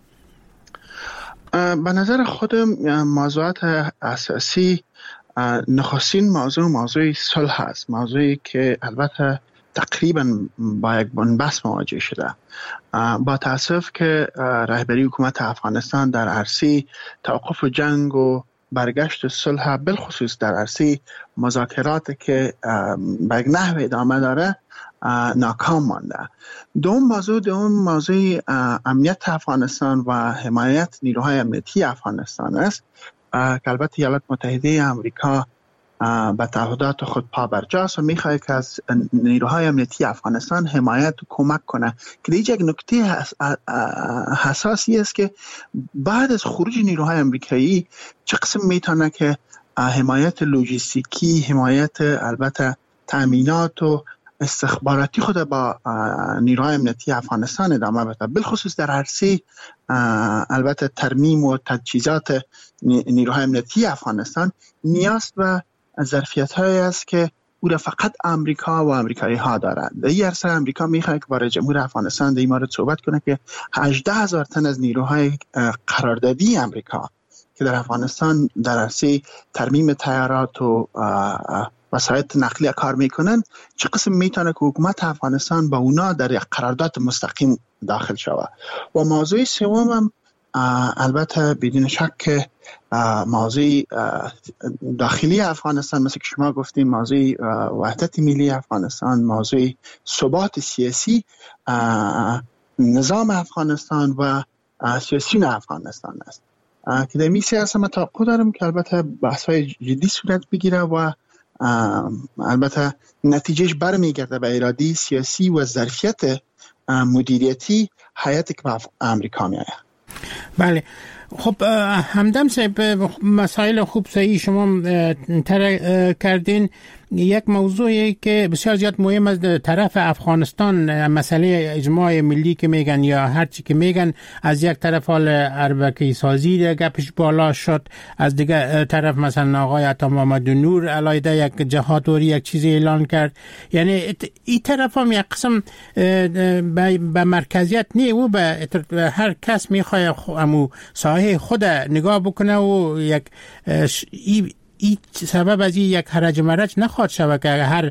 Speaker 11: به نظر خودم موضوعات اساسی نخستین موضوع موضوع صلح است، موضوعی که البته تقریبا با یک بنبست مواجه شده. با تاسف که رهبری حکومت افغانستان در عرصه توقف جنگ و برگشت صلح، بالخصوص در عرصه مذاکرات که به یک نحو ادامه داره، ناکام مانده. دوم موضوع دوم موضوع امنیت افغانستان و حمایت نیروهای امنیتی افغانستان است که البته ایالات متحده آمریکا به تعهدات خود پابرجاست و میخواد که از نیروهای امنیتی افغانستان حمایت و کمک کنه. که دیگه یک نکته حساسی است که بعد از خروج نیروهای امریکایی چه قسم میتونه که حمایت لوجستیکی، حمایت البته تامینات و استخباراتی خود با نیروهای امنیتی افغانستان ادامه بده، بالخصوص در عرصه البته ترمیم و تجهیزات نیروهای امنیتی افغانستان نیاز به ظرفیت هایی است که او را فقط امریکا و امریکایی ها دارند. در این عرصه امریکا میخواد که برای جمهور افغانستان در این مورد صحبت کنه که هجده هزار تن از نیروهای قراردادی امریکا که در افغانستان در عرصه ترمیم تیارات و وسایل نقلیه کار میکنن، چه قسم میتونه که حکومت افغانستان با اونا در یک قرارداد مستقیم داخل شود. و موضوع سوم هم البته بدون شک که موضوع داخلی افغانستان، مثل که شما گفتیم، موضوع وحدت ملی افغانستان، موضوع ثبات سیاسی نظام افغانستان و سیاسیون افغانستان است که در این سیاست من توقع دارم که البته بحث‌های جدی صورت بگیره و البته نتیجهش برمیگرده به اراده سیاسی و ظرفیت مدیریتی هیئتی که به امریکا میآید.
Speaker 5: بله، خب همدم صاحب مسائل خوب صحیح شما تر کردین. یک موضوعی که بسیار زیاد مهم از طرف افغانستان، مسئله اجماع ملی که میگن یا هر چی که میگن، از یک طرف حال اربکی سازی گپش بالا شد، از دیگه طرف مثلا آقای عطا محمد نور علیه یک جهادوری یک چیزی اعلان کرد. یعنی این طرف هم یک قسم به مرکزیت نی، او به هر کس میخواه امو ساحه خود نگاه بکنه و یک ای این سبب از این یک هرج مرج نخواد شود که هر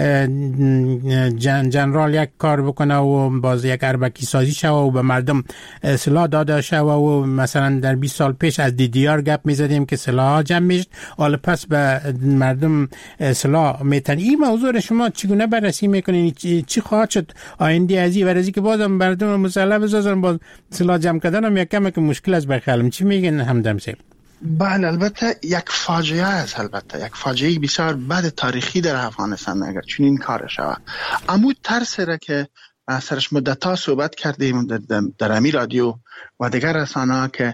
Speaker 5: جن جنرال یک کار بکنه و باز یک اربکی سازی شود و به مردم سلاح داده شود و مثلا در بیست سال پیش از دی دی آر گپ میزدیم که سلاح جمع میشد، حالا پس به مردم سلاح میتن. این موضوع شما چگونه بررسی میکنین؟ چی خواهد شد آینده ازی و ازی که بازم مردم مسلح بزازن باز سلاح جمع کردن هم یک کم که مشکل است برخیالم. چی میگن همدم سیب؟
Speaker 11: بله البته یک فاجعه است، البته یک فاجعه بسیار بد تاریخی در افغانستان اگر چون این کار شود. اما ترس را که سرش مدت‌ها صحبت کردیم در امی رادیو و دیگر رسانه‌ها که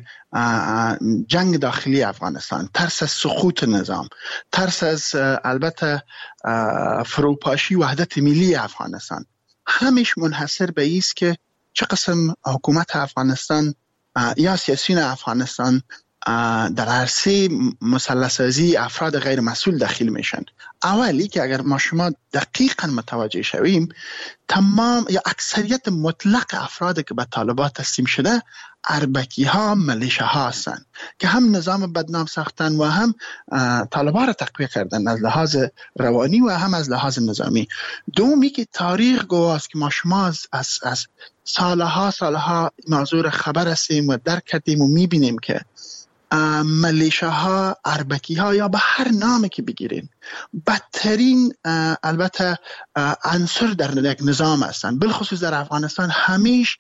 Speaker 11: جنگ داخلی افغانستان، ترس از سقوط نظام، ترس از البته فروپاشی وحدت ملی افغانستان، همیش منحصر به ایست که چه قسم حکومت افغانستان یا سیاسیون افغانستان در عرصه مسلح سازی افراد غیر مسئول داخل میشن. اولی که اگر ما شما دقیقاً متوجه شویم، تمام یا اکثریت مطلق افرادی که به طالبان تسلیم شده اربکی ها، ملیشه ها هستند که هم نظام بدنام ساختن و هم طالبان را تقویه کردن از لحاظ روانی و هم از لحاظ نظامی. دومی که تاریخ گواست که ما شما از, از, از سالها سالها موضوع خبر هستیم و درک کردیم و میبینیم که ملیشه ها، اربکی ها یا به هر نامی که بگیرین بدترین البته عنصر در یک نظام هستند. بالخصوص در افغانستان همیش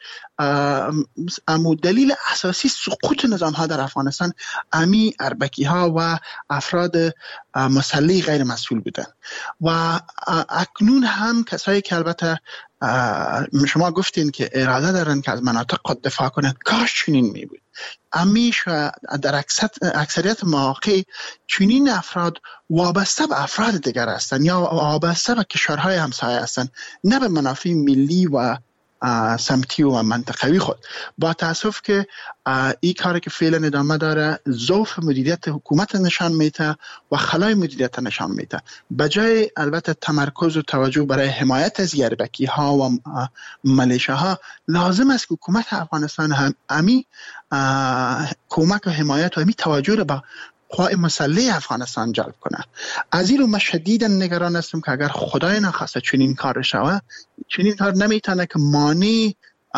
Speaker 11: امو دلیل اساسی سقوط نظام ها در افغانستان امی اربکی ها و افراد مسلح غیر مسئول بودن و اکنون هم کسایی که البته شما گفتین که اراده دارن که از مناطق خود دفاع کنند، کاش چنین می بود. امیش در اکثریت مواقع چنین افراد وابسته به افراد دیگر هستند یا وابسته به کشورهای همسایه هستند، نه به منافع ملی و سمتی و منطقوی خود. با تاسف که این کاری که فعلا ادامه داره ضعف مدیریت حکومت نشان میده و خلای مدیریت نشان میده. بجای البته تمرکز و توجه برای حمایت از اربکی ها و ملیشه ها، لازم است که حکومت افغانستان هم امی کمک و حمایت و امی توجه را به قوای مسلح افغانستان جلب کنه. از این رو من شدیداً نگران هستم که اگر خدای نخواسته چنین کار شود، چنین کار نمیتونه که مانع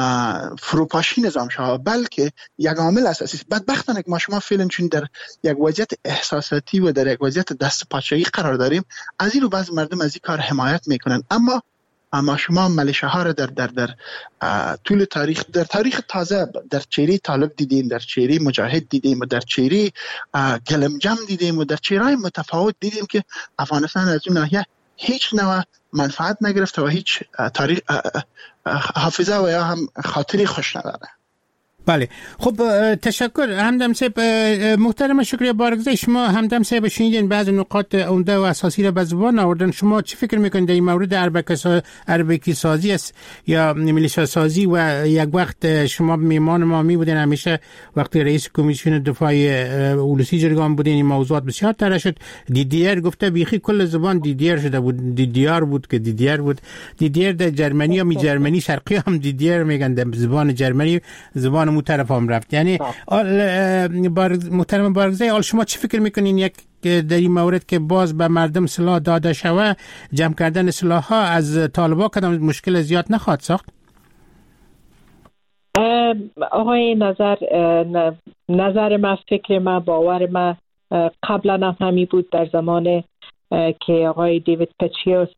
Speaker 11: فروپاشی نظام شود، بلکه یک عامل اساسی. بدبختانه که ما شما فعلا چون در یک وضعیت احساساتی و در یک وضعیت دست پاچگی قرار داریم، از این رو بعض مردم از این کار حمایت میکنن. اما اما شما ملیشه ها را در در در طول تاریخ، در تاریخ تازه در چهره طالب دیدیم، در چهره مجاهد دیدیم و در چهره گلمجم دیدیم و در چهره‌های متفاوت دیدیم که افغانستان از اون ناحیه هیچ نوع منفعت نگرفته و هیچ تاریخ حافظه و یا هم خاطری خوش نداره.
Speaker 5: بله، خب تشکر همدم صاحب. محترم شکریه بارگزای شما. همدم صاحب شنیدین بعض نقاط عمده و اساسی را به زبان آوردن. شما چی فکر میکنید در این مورد اربکی سازی است یا ملیشه سازی؟ و یک وقت شما میمان ما می بودین، همیشه وقتی رئیس کمیسیون دفاع اولوسی جرگان بودین این موضوعات بسیار طرح شد. دی دی آر گفته بیخی کل زبان دی دی آر شده بود، دی دی آر بود که دی دی آر بود. دی دی آر در جرمنی هم جرمنی شرقی هم دی دی آر میگن، در زبان جرمنی زبان مو طرف هم رفت. یعنی محترم بارگزای، آل شما چی فکر میکنین یک در این مورد که باز به مردم سلاح داده شوه، جمع کردن سلاح ها از طالبان کدام مشکل زیاد نخواهد ساخت؟
Speaker 6: آقای نظر نظر ما، فکر ما، باور ما قبلا هم همی بود در زمان که آقای دیوید پچیوس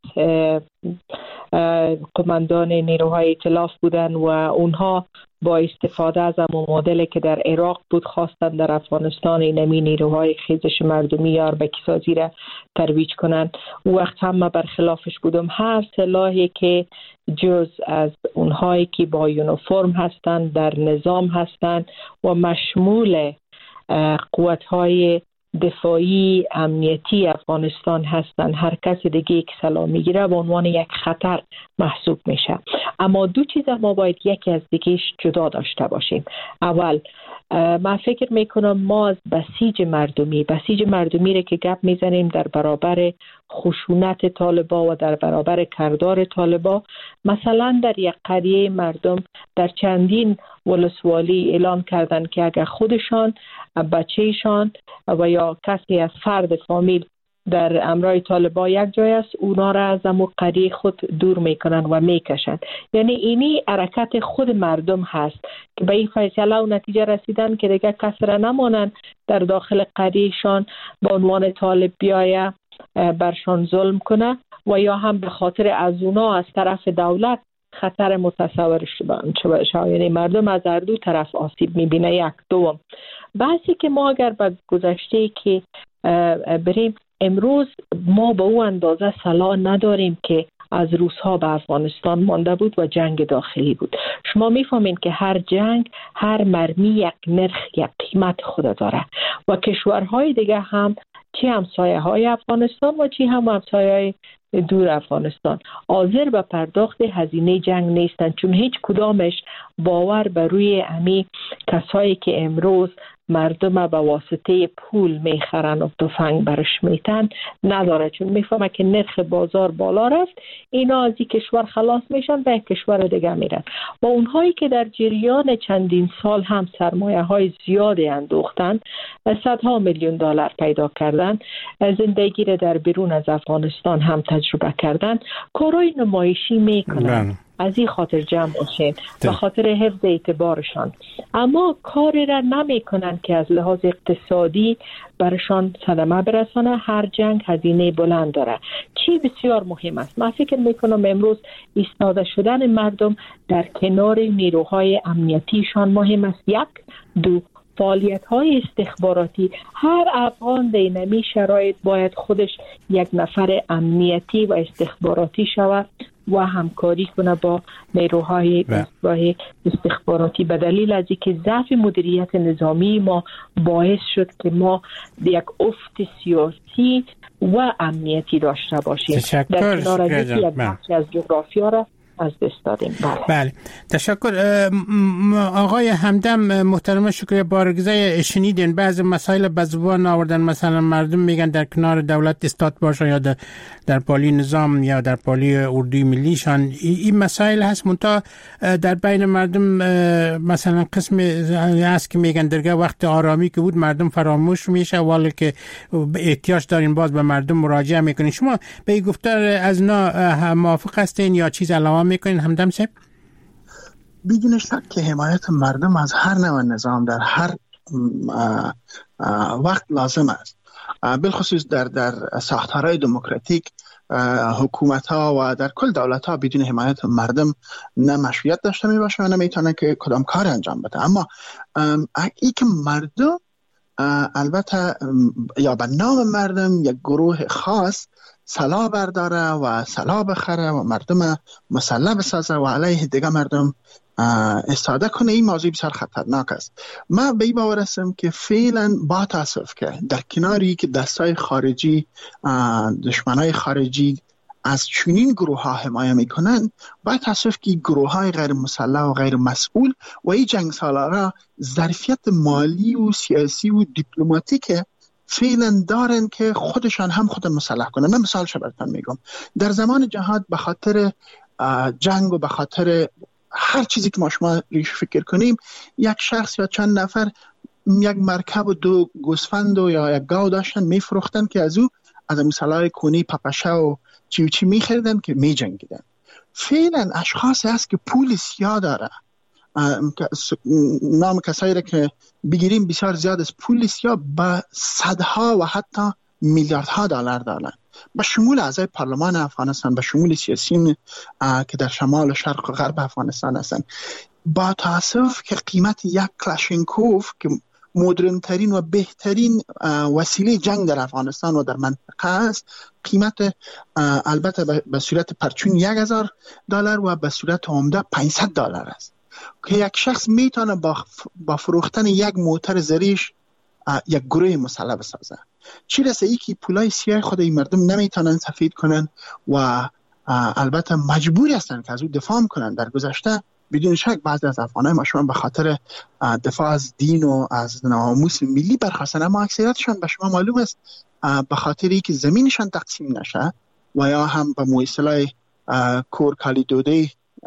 Speaker 6: قماندان نیروهای ائتلاف بودن و اونها با استفاده از همون مدلی که در عراق بود خواستن در افغانستان اینمی نیروهای خیزش مردمی یا اربکی سازی را ترویج کنن. او وقت هم ما برخلافش بودم. هر سلاحی که جز از اونهایی که با یونیفرم هستند، در نظام هستند و مشمول قوت‌های دفاعی امنیتی افغانستان هستند، هر کس دیگه که سلاح میگیره به عنوان یک خطر محسوب میشه. اما دو چیز ما باید یکی از دیگهش جدا داشته باشیم. اول، من فکر میکنم ما از بسیج مردمی بسیج مردمی رو که گپ میزنیم در برابر خشونت طالبا و در برابر کردار طالبا. مثلا در یک قریه مردم در چندین ولسوالی اعلان کردند که اگر خودشان، بچهشان و یا کسی از فرد فامیل در امرای طالبا یک جای است، اونا را از امو قریه خود دور میکنن و میکشن. یعنی اینی حرکت خود مردم هست که به این فیصله و نتیجه رسیدن که دیگه کس را نمانن در داخل قریهشان به عنوان طالب بیایه برشان ظلم کنه و یا هم به خاطر از اونا از طرف دولت خطر متصور شده. یعنی مردم از هر دو طرف آسیب میبینه. یک دوم بحثی که ما اگر به گذشته که بریم، امروز ما به او اندازه سلاح نداریم که از روس‌ها به افغانستان مانده بود و جنگ داخلی بود. شما میفهمین که هر جنگ، هر مرمی یک نرخ، یک قیمت خود داره و کشورهای دیگه هم، چی همسایه های افغانستان و چی هم همسایه های دور افغانستان، حاضر به پرداخت هزینه جنگ نیستن، چون هیچ کدامش باور بر روی امی کسایی که امروز مردم به واسطه پول میخرن و تفنگ برش میتن نداره، چون میفهمه که نرخ بازار بالا رفت، اینا از این کشور خلاص میشن به کشور دیگه میرن. و اونهایی که در جریان چندین سال هم سرمایه های زیادی اندوختن، صدها میلیون دلار پیدا کردن، زندگی را در بیرون از افغانستان هم تجربه کردن، کارهای نمایشی میکنن. از این خاطر جمع باشین به خاطر حفظ اعتبارشان، اما کاری را نمی کنن که از لحاظ اقتصادی برشان صدمه برسانه. هر جنگ هزینه بلند داره. چی بسیار مهم است، من فکر میکنم امروز ایستاده شدن مردم در کنار نیروهای امنیتیشان مهم است. یک دو فعالیت‌های استخباراتی، هر افغان در اینمی شرایط باید خودش یک نفر امنیتی و استخباراتی شود و همکاری کنه با نیروهای استخباراتی. به دلیل از اینکه ضعف مدیریت نظامی ما باعث شد که ما یک افت سیاسی و امنیتی داشته باشیم. در کنار از اینکه یک بخشی از جغرافیا را از دست دادیم. بله.
Speaker 5: بله تشکر آقای همدم محترم. شکریه. بارگذشته شنیدین بعض مسائل به زبان آوردن، مثلا مردم میگن در کنار دولت استاد باشه یا در, در پالی نظام یا در پالی اردوی ملیشان. این مسائل هست، منتها در بین مردم مثلا قسم هست که میگن درگاه وقت آرامی که بود مردم فراموش میشه، ولی که احتیاج دارین باز به مردم مراجعه میکنین. شما به این گفتار از نا موافق هستین یا چیز علاوه میکنین همدم صاحب؟
Speaker 11: بدون شک که حمایت مردم از هر نوع نظام در هر وقت لازم است، بالخصوص در در ساختارهای دموکراتیک حکومت ها و در کل دولت ها بدون حمایت مردم نه مشروعیت داشته می باشه و نمیتونه که کدام کار انجام بده. اما ای که مردم البته یا به نام مردم یک گروه خاص سلاح برداره و سلاح بخره و مردم مسلح بسازه و علیه دیگه مردم استفاده کنه، این موضوع بسیار خطرناک است. من به این باور هستم که فعلا با تاسف که در کناری که دستای خارجی، دشمنای خارجی از چنین گروه ها حمایه میکنن، با تاسف که گروه های غیر مسلح و غیر مسئول و این جنگ سالارا ظرفیت مالی و سیاسی و دیپلماتیک فعلا دارن که خودشان هم خود مسلح کنن. من مثال براتون میگم. در زمان جهاد به خاطر جنگ و به خاطر هر چیزی که ما شما ریش فکر کنیم، یک شخص یا چند نفر یک مرکب و دو گوسفند و یا یک گاو داشتن میفروختن که از او از مثالای کونی پپشه و چی و چی میخریدن که میجنگیدن. فعلا اشخاص هست که پول سیاه داره، نام کسایی را که بگیریم بسیار زیاد است، پول سیاه به صدها و حتی میلیاردها دلار دارن، به شمول اعضای پارلمان افغانستان، به شمول سیاسیون که در شمال و شرق و غرب افغانستان هستند. با تاسف که قیمت یک کلاشینکوف که مدرن ترین و بهترین وسیله جنگ در افغانستان و در منطقه است، قیمت البته به صورت پرچون یک هزار دلار و به صورت عمده پانصد دلار است که یک شخص میتونه با, با فروختن یک موتر زریش یک گروه مسلح بسازه. چی رسه ای که پولای سیاه خود این مردم نمیتونن سفید کنن و البته مجبور هستن که از او دفاع کنن. در گذشته بدون شک بعضی از افغانای ما شما به خاطر دفاع از دین و از ناموس ملی برخواستن، اما اکثریتشان به شما معلوم است به خاطری که زمینشان تقسیم نشه و یا هم به موصله کور کالی دوده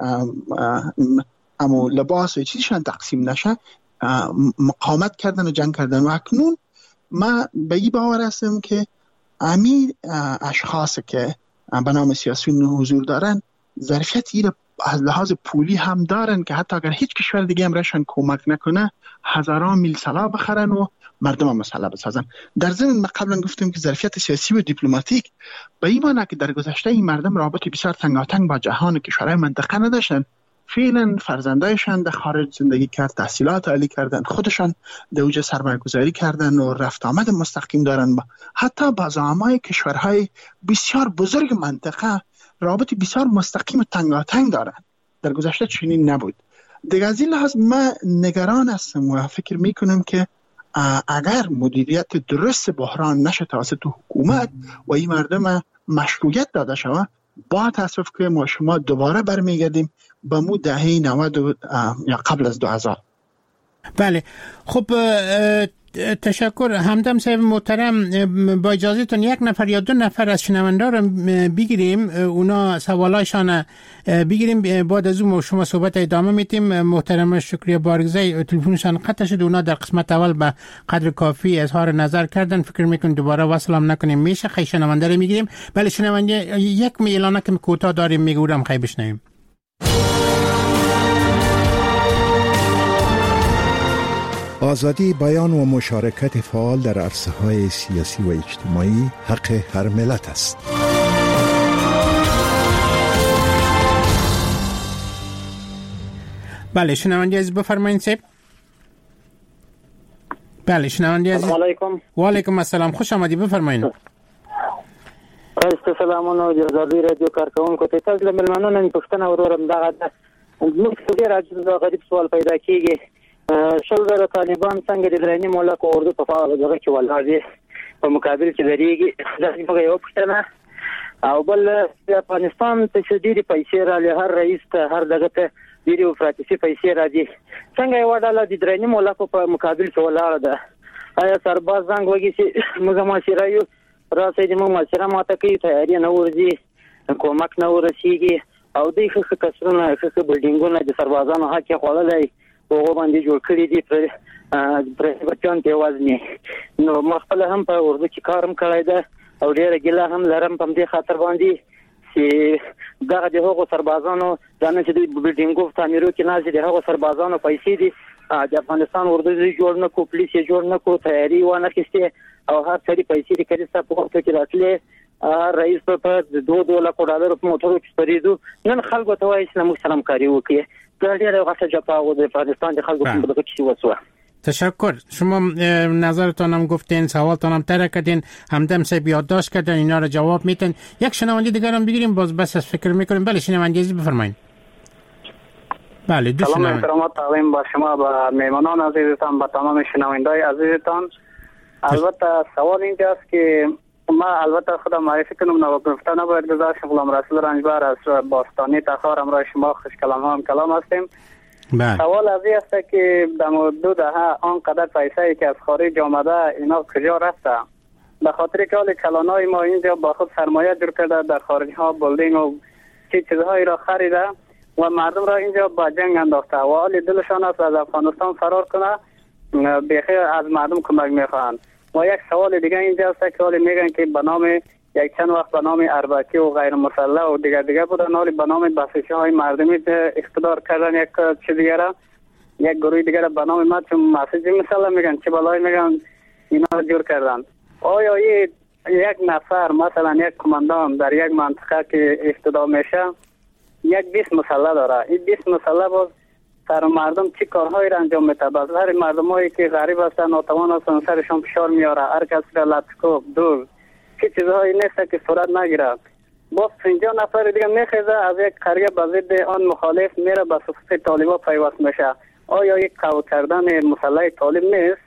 Speaker 11: اما لباس و چیزشان تقسیم نشه مقاومت کردن و جنگ کردن. و اکنون ما به این باور هستم که امی اشخاص که به نام سیاسیون حضور دارن ظرفیت ایره از لحاظ پولی هم دارن که حتی اگر هیچ کشور دیگه هم رشن کمک نکنه هزاران میل سلاح بخرن و مردم هم مسئله بسازن. در ضمن ما قبلا گفتیم که ظرفیت سیاسی و دیپلماتیک به این معنی که در گذشته این مردم رابطه بسیار تنگاتنگ با جهان کشورهای منطقه نداشتن. فعلا فرزندایشان در خارج زندگی کرد، تحصیلات عالی کردن، خودشان در اوج سرمایه گذاری کردن و رفت آمد مستقیم دارن. حتی با زعمای کشورهای بسیار بزرگ منطقه رابطه بسیار مستقیم و تنگاتنگ دارن. در گذشته چنین نبود. دیگه از این لحاظ من نگران هستم و فکر میکنم که اگر مدیریت درست بحران نشه توسط حکومت و این مردم مشروعیت داده شود، با تاسف که ما شما دوباره برمیگردیم به مو دهه نود یا قبل از دو هزار.
Speaker 5: بله خب تشکر همدم صاحب محترم. با اجازهتون یک نفر یا دو نفر از شنونده رو بگیریم، اونا سوالایشان بگیریم، بعد از اون شما صحبت ادامه میتیم. محترم شکریه بارگزی تلفنشان قطع شد، اونا در قسمت اول به قدر کافی اظهار نظر کردن، فکر میکنم دوباره وصل هم نکنیم میشه. خیلی شنونده رو میگیریم. بله شنونده یک اعلانه که کوتاه داریم میگورم خیلی بشنویم.
Speaker 3: آزادی بیان و مشارکت فعال در عرصه‌های سیاسی و اجتماعی حق هر ملت است.
Speaker 5: بله شنونده عزیز بفرمایید سیب. بله شنونده عزیز.
Speaker 8: السلام علیکم.
Speaker 5: و علیکم السلام، خوش آمدید، بفرمایید.
Speaker 8: خسته سلامونه د آزادۍ رادیو کارکونکو ته تاسو له ملمنو نن پښتنه ورورم دغه د موږ څنګه راځو دا غریب سوال پیدا کیږي. شل زره طالبان څنګه د درنی ملک اردو په فعال دغه کې ولاړ دي په مقابل کې لريږي. دا یو پښتنه او بل د افغانستان ته چې ډېری پیسې را لې هر رئیس ته هر دغه ته ډېری افراطي پیسې راځي، څنګه یو ډول د درنی ملک په مقابل کې ولاړ ده. آیا سرباز زنګ وږي چې موږ معاشره یو راځي د موږ معاشره ماته کوي، تیاری نه ورځي، کومک نه ورسیږي او د ښه کسرونه ښه بلډینګونه د سربازانو حق خپلای هغه باندې جوړ کړی دي پر پر بچان ته وزني. نو مخفل هم په ورته کې کارم کړی ده او ډیره ګله هم لرم په دې خاطر باندې چې دغه د هغو سربازانو ځان چې د بلډینګو تعمیرو کې نه دي هغو سربازانو پیسې دي د افغانستان ورته جوړ نه کو، پولیس جوړ نه کو، تیاری و نه کیسته او هر څه پیسې د کړي څه په وخت کې راتلې رئیس په دوه دوه لک ډالر په موټرو کې پریدو. نن خلکو ته وایي چې موږ سلام کاری وکړي. ډېر غوښه جپاو د افغانستان د خلکو په دغه کې وسوه.
Speaker 5: تشکر. شما نظرتان هم گفتین، سوالتان هم طرح کردین، همدم سه یادداشت کردن، اینا رو جواب میتن. یک شنونده دیگر هم بگیریم باز بس از فکر میکنیم. بله شنونده عزیز بفرمایید. بله دو
Speaker 12: سلام
Speaker 5: شنونده.
Speaker 12: احترامات تقدیم با شما با میهمانان عزیزتان، با تمام شنونده‌های عزیزتان. البته سوال اینجاست که ما البته خودم معرفی کنم، نوگفته نباید گذاشتم. غلام رسول رنجبر از باستانی تخار، همراه شما خوش کلام ها هم کلام هستیم.
Speaker 5: بله.
Speaker 12: سوال از این است که در مورد دو دهه آنقدر پیسه‌ای که از خارج آمده اینا کجا رفته؟ به خاطر که حال کلانای ما اینجا با خود سرمایه جور کرده، در خارج ها بلدینگ و چه چیزهایی را خریده و مردم را اینجا با جنگ انداخته و حال دلشان است از افغانستان فرار کنه، بخیر از مردم کمک میخواهند. و یک سوال دیگه اینجا است که حال میگن که به نام یک چند وقت به نام اربکی و غیر مسلح و دیگه دیگه بودن، حالی به نام بسیجی های مردمی اقتدار کردن یک چیز دیگه را، یک گروه دیگه را به نام ما چون مسیجی مسلح میگن چه بلای میگن اینا را جور کردن. آیا یک نفر مثلا یک کماندان در یک منطقه که اقتدار میشه یک بیست مسلح داره، این بیست مسلح باز سر مردم چی کارهایی را انجام میده؟ باز هر مردمایی که غریب هستن ناتوان هستن سرشون فشار میاره، هر کس را لطکوب دور که چیزهایی نیست که صورت نگیره. باز پنجاه نفر دیگه میخیزه از یک قریه به ضد آن مخالف میره به صفوف طالبا پیوست میشه. آیا یک قبول کردن مسلح طالب نیست؟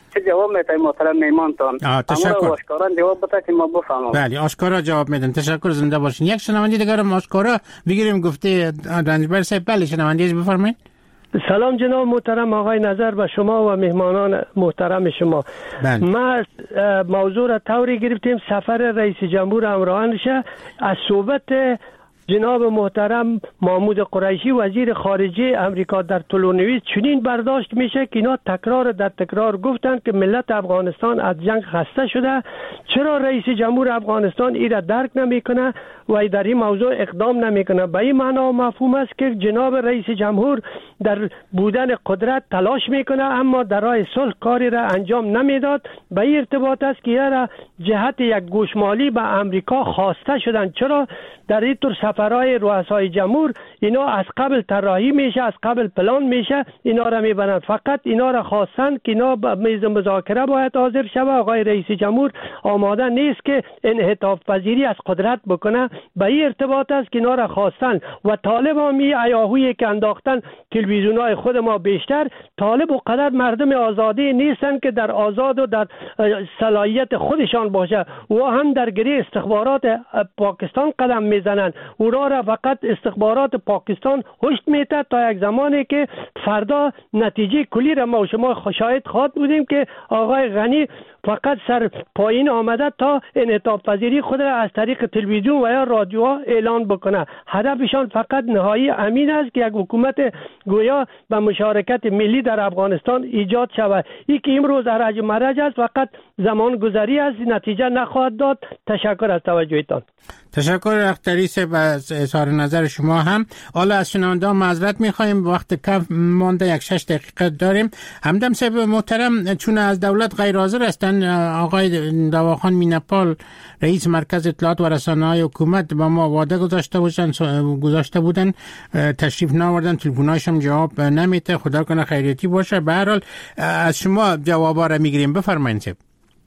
Speaker 12: چه جواب میتای محترم میمانتان؟
Speaker 5: تشکر.
Speaker 12: آشکارا جواب بده که ما بفهمیم.
Speaker 5: بله آشکارا جواب میدن. تشکر، زنده باشین. یک شنونده دیگر هم آشکارا بگیریم. گفته رنجبر صاحب. بله شنونده بفرمایید.
Speaker 13: سلام جناب محترم آقای نظر و شما و مهمانان محترم شما.
Speaker 5: بله.
Speaker 13: ما موضوع را طوری گرفتیم سفر رئیس جمهور همراهانش از صحبت جناب محترم محمود قریشی وزیر خارجه امریکا در طولانیویس چنین برداشت میشه که اینا تکرار در تکرار گفتند که ملت افغانستان از جنگ خسته شده. چرا رئیس جمهور افغانستان این را درک نمیکنه و در این موضوع اقدام نمیکنه؟ به این معنا مفهوم است که جناب رئیس جمهور در بودن قدرت تلاش میکنه اما در راه صلح کاری را انجام نمیداد. به این ارتباط است که یه جهت یک گوشمالی به امریکا خواسته شدن. چرا در این طور سفرهای رؤسای جمهور اینا از قبل طراحی میشه، از قبل پلان میشه، اینا را میبرن. فقط اینا را خواستن که اینا به میز مذاکره باید حاضر شوه. آقای رئیس جمهور آماده نیست که انعطاف پذیری از قدرت بکنه. به این ارتباط است که اینا را خواستن و طالب هم می ایاهویی که انداختن تلویزیونای خود ما بیشتر طالب و قدر مردم آزادی نیستن که در آزاد و در صلاحیت خودشان باشه و هم در گری استخبارات پاکستان قدم میزنن. اونا را فقط استخبارات پاکستان هشت میته تا یک زمانی که فردا نتیجه کلی را ما و شما شاهد خواهد بودیم که آقای غنی فقط سر پایین آمده تا انعطاف پذیری خود را از طریق تلویزیون و یا رادیو اعلان بکنه. هدفشان فقط نهایی امین است که یک حکومت گویا به مشارکت ملی در افغانستان ایجاد شود. این که امروز ارج مرج است فقط زمان گذری است، نتیجه نخواهد داد. تشکر از توجهتان.
Speaker 5: تشکر اختری صاحب از اظهار نظر شما. هم حالا از شنونده معذرت می‌خوایم، وقت کم مانده، یک شش دقیقه داریم. همدم صاحب محترم، چون از دولت غیر حاضر هستند، آقای دواخان مینپال رئیس مرکز اطلاعات و رسانه‌های حکومت با ما وعده گذاشته بودن گذاشته بودن تشریف نآوردن، تلفن‌هاشم جواب نمیده. خدا کنه خیریتی باشه. به هر حال از شما جوابا را میگیریم. بفرمایید صاحب.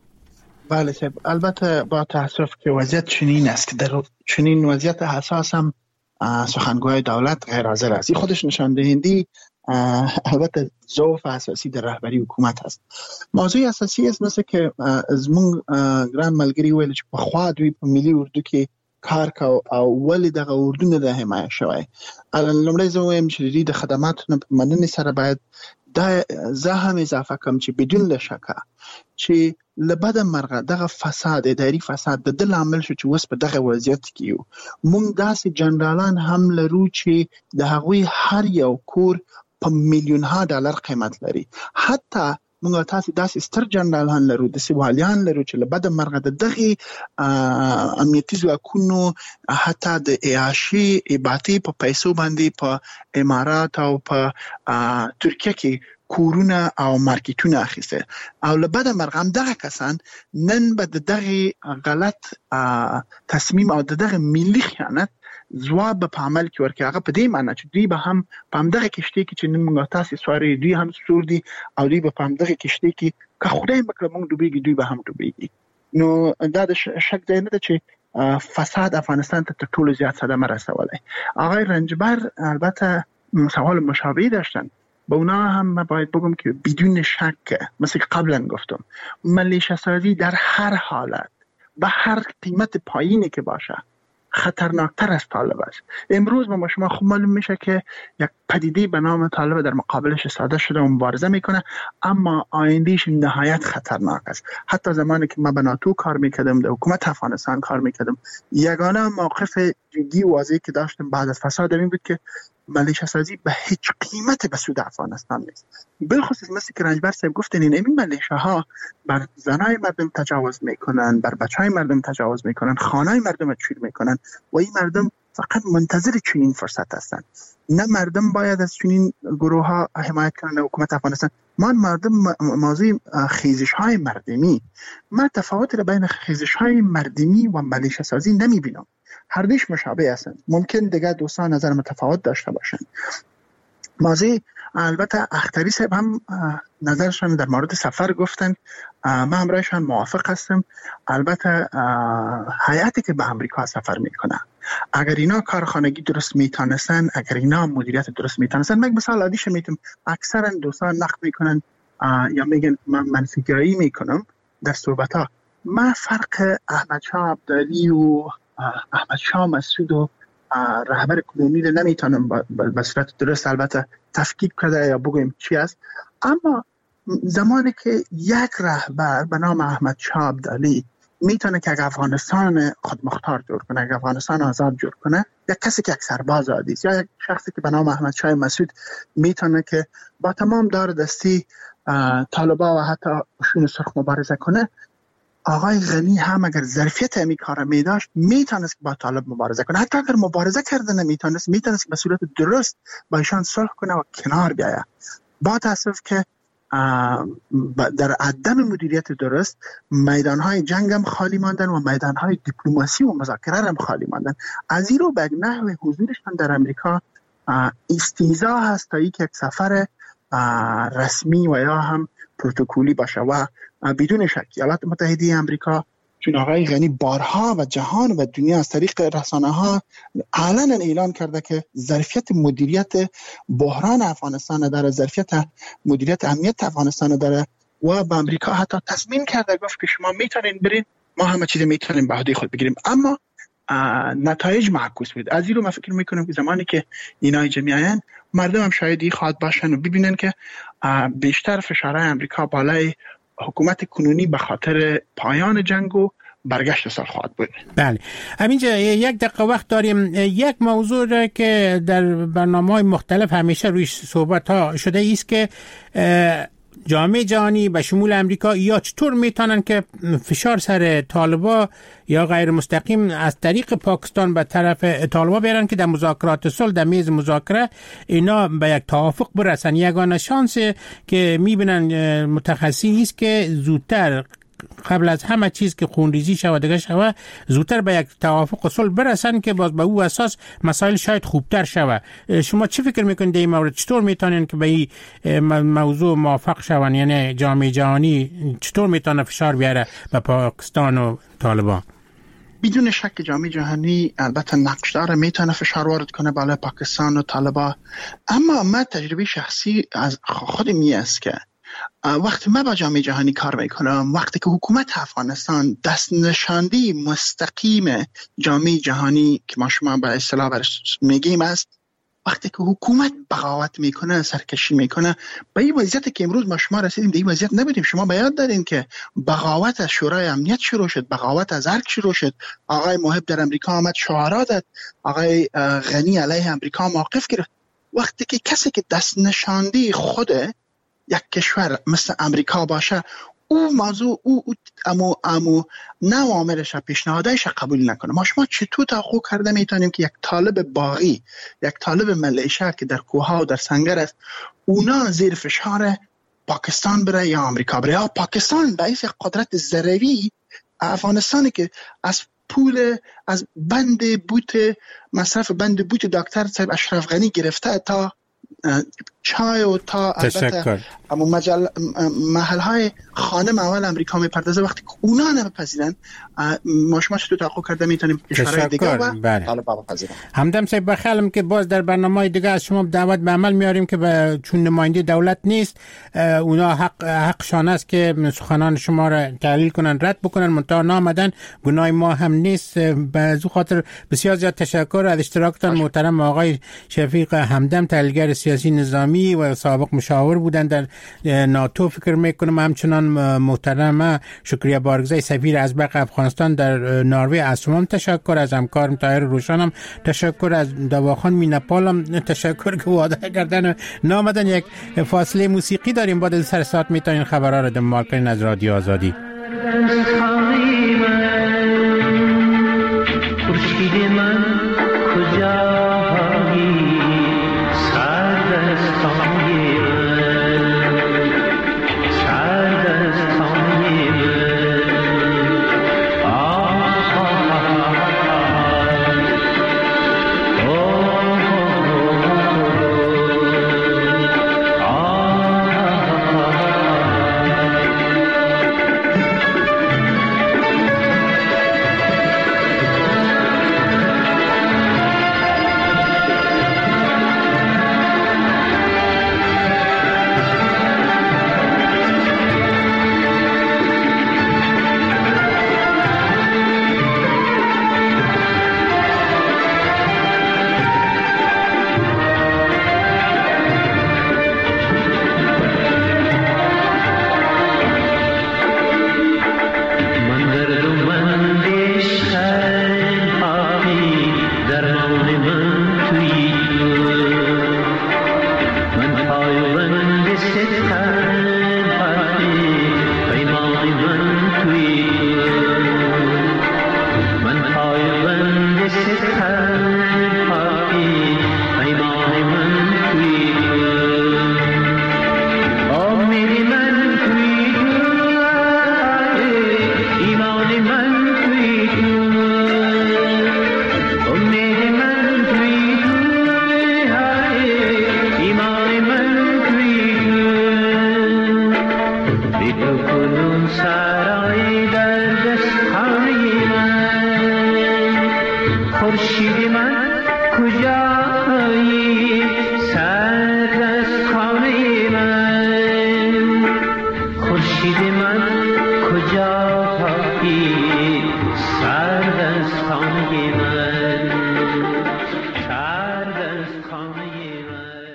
Speaker 11: بله صاحب، البته با تاسف که وضعیت چنین است که در چنین وضعیت حساس هم سخنگوی دولت غیر حاضر است. این خودش نشان دهنده البته ضعف اساسی در رهبری حکومت است. موضوع اساسی است مثل که از من ګران ملګری ویل چې په خوا دوی په ملي اردو کې کار کو او ولې دغه اردو نه د حمایه شوی. لومړی زه وایم چې د خدماتو نه په مننې سره باید دا زه هم اضافه کوم چې بدون له شکه چې لبد مرغه دغه فساد، اداري فساد د دل عامل شو چې وس په دغه وضعیت کې یو. مونږ داسې جنرالان هم لرو چې د هغوی هر یو کور په میلیون ها ډالر قیمت لري. حتی مونږ تاسو داسې ستر جنرالان لرو، د سیوالیان لرو چې لبد مرغه د دغه امنیتي ځواکونو حتی د عیاشي اباطي په پیسو باندې په امارات او په ترکیه کې کورونه او مارکیټونه اخیسته او لبد مرغه هم دغه کسان نن به دغه غلط تصمیم او دغه ملي خیانت ځواب په عمل کې ورکړي. هغه په دې معنی چې دوی به هم په همدغه کشتۍ کې چې نن موږ تاسو سواري دوی هم سور دي او دوی به په همدغه کشتۍ کې که خدای مکړه موږ ډوبېږي دوی به هم ډوبېږي. نو دا د شک ځای نه ده چې فساد افغانستان ته تر ټولو زیات صدمه رسولی. آقای رنجبر البته سوال مشابهی داشتن. با اونا هم باید بگم که بدون شک مثل که قبلا گفتم ملیشه سازی در هر حالت به هر قیمت پایینی که باشه خطرناکتر از طالب است. امروز ما شما خوب معلوم میشه که یک پدیده به نام طالب در مقابلش ساده شده و مبارزه میکنه، اما آیندهش نهایت خطرناک است. حتی زمانی که ما به ناتو کار میکردم، در حکومت افغانستان کار میکردم، یگانه موقف جدی واضحی که داشتم بعد از فساد این بود که ملیشه سازی به هیچ قیمت به سود افغانستان نیست. بالخصوص مثل که رنجبر صاحب گفتن این ملیشه ها بر زنای مردم تجاوز میکنن، بر بچهای مردم تجاوز میکنن، خانهای مردم رو چیر میکنن و این مردم فقط منتظر چنین فرصت هستند. نه مردم باید از چنین گروه ها حمایت کنن. حکومت افغانستان ما مردم موضوع خیزش های مردمی، ما تفاوت را بین خیزش های مردمی و ملیشه سازی نمیبینم. هر دوش مشابه هستند. ممکن دیگه دوستان نظر متفاوت داشته باشند. موضوع البته اختری صاحب هم نظرشان در مورد سفر گفتن، من همراهشان موافق هستم. البته هیئتی که به امریکا سفر میکنه اگر اینا کارخانگی درست میتونستن، اگر اینا مدیریت درست میتونستن، من مثال عادیش میتونم اکثرا دوستان نقد میکنن یا میگن من منفیگرایی میکنم در صحبت ها. من فرق احمد شاه عبدالی و احمد شاه مسعود و رهبر کنونی رو نمیتونم به صورت درست البته تفکیک کرده یا بگویم چی است، اما زمانی که یک رهبر به نام احمد شاه عبدالی میتونه که افغانستان خودمختار جور کنه، افغانستان آزاد جور کنه، یک کسی که یک سرباز عادی است یا یک شخصی که به نام احمد شاه مسعود میتونه که با تمام دار دستی طالبا و حتی شون سرخ مبارزه کنه، آقای غنی هم اگر ظرفیت امی کار می داشت میتونست با طالب مبارزه کنه. حتی اگر مبارزه کرده نمیتونست، میتونست به صورت درست با ایشان صلح کنه و کنار بیاید. با تاسف که در عدم مدیریت درست میدانهای جنگ هم خالی ماندن و میدانهای دیپلماسی و مذاکره هم خالی ماندن. از این رو به نحو حضورشان در امریکا استیضاح هست تا یک سفر رسمی و یا هم پروتکولی باشه و بدون شک ایالات متحده امریکا چون آقای غنی بارها و جهان و دنیا از طریق رسانه ها علنا اعلان کرده که ظرفیت مدیریت بحران افغانستان داره، ظرفیت مدیریت امنیت افغانستان داره و به امریکا حتی تضمین کرده، گفت که شما میتونین برین، ما همه چیز میتونیم به عهده خود بگیریم. اما نتایج معکوس بود. از این رو من فکر میکنم که زمانی که اینا جمعیان مردم هم شاید این خواهد باشن و ببینن که بیشتر فشارهای امریکا بالای حکومت کنونی به خاطر پایان جنگ و برگشت سال خواهد بود.
Speaker 5: بله. همینجا یک دقیقه وقت داریم. یک موضوع را که در برنامه‌های مختلف همیشه رویش صحبت ها شده است که جامعه جهانی به شمول امریکا یا چطور میتونن که فشار سر طالبا یا غیر مستقیم از طریق پاکستان به طرف طالبا بیارن که در مذاکرات صلح، در میز مذاکره اینا به یک توافق برسن. یگانه شانس که میبینن متخصصین است که زودتر قبل از همه چیز که خونریزی شود دیگه شود زودتر به یک توافق صلح برسن که باز به او اساس مسائل شاید خوبتر شود. شما چی فکر میکنید در این مورد؟ چطور میتونن که به این موضوع موافق شون؟ یعنی جامعه جهانی چطور میتونه فشار بیاره به پاکستان و طالبان؟
Speaker 11: بدون شک جامعه جهانی البته نقش داره، میتونه فشار وارد کنه بالای پاکستان و طالبان، اما من تجربه شخصی از خودم می است که وقتی من با جامعه جهانی کار میکنم، وقتی که حکومت افغانستان دست نشاندی مستقیم جامعه جهانی که ما شما به اصطلاح میگیم است، وقتی که حکومت بغاوت میکنه، سرکشی میکنه، به این وضعیتی که امروز ما شما رسیدیم به این وضعیت نبودیم. شما به یاد دارین که بغاوت از شورای امنیت شروع شد، بغاوت از ارگ شروع شد، آقای محب در امریکا آمد شعارا داد، آقای غنی علیه امریکا موقف گرفت. وقتی که کسی که دست نشاندی خوده یک کشور مثل امریکا باشه، او موضوع او, او امو امو نوامرش پیشنهادش قبول نکنه. ما شما چطور توقع کرده میتونیم که یک طالب باغی، یک طالب ملیشه که در کوها و در سنگر است، اونا زیر فشار پاکستان بره یا امریکا بره، یا پاکستان باعث قدرت ضروری افغانستانی که از پول از بند بوت مصرف بند بوت دکتر صاحب اشرف غنی گرفته تا چای و تا البته اما مجل محل های خانه اول امریکا میپردازه. وقتی که اونا نمیپذیرن، ما شما چطور توقع کرده میتونیم کشورهای دیگه و طالبان بپذیرن؟
Speaker 5: همدم صاحب بخیالم که باز در برنامه‌های دیگه از شما دعوت به عمل میاریم که به چون نماینده دولت نیست، اونا حق حقشان است که سخنان شما را تحلیل کنن، رد بکنن، منتها نامدن گناه ما هم نیست. به از خاطر بسیار زیاد تشکر از اشتراکتان محترم آقای شفیق همدم، تحلیلگر سیاسی نظامی و سابق مشاور بودن در ناتو فکر میکنم. همچنان محترم شکریه بارگزای سفیر ازبق افغانستان در نروژ، از شما تشکر، از همکارم طاهر روشنم تشکر، از دواخان مینپالم تشکر که وعده کردن نامدن. یک فاصله موسیقی داریم، بعد از سر ساعت میتونین خبرها را دنبال کنین از رادیو آزادی.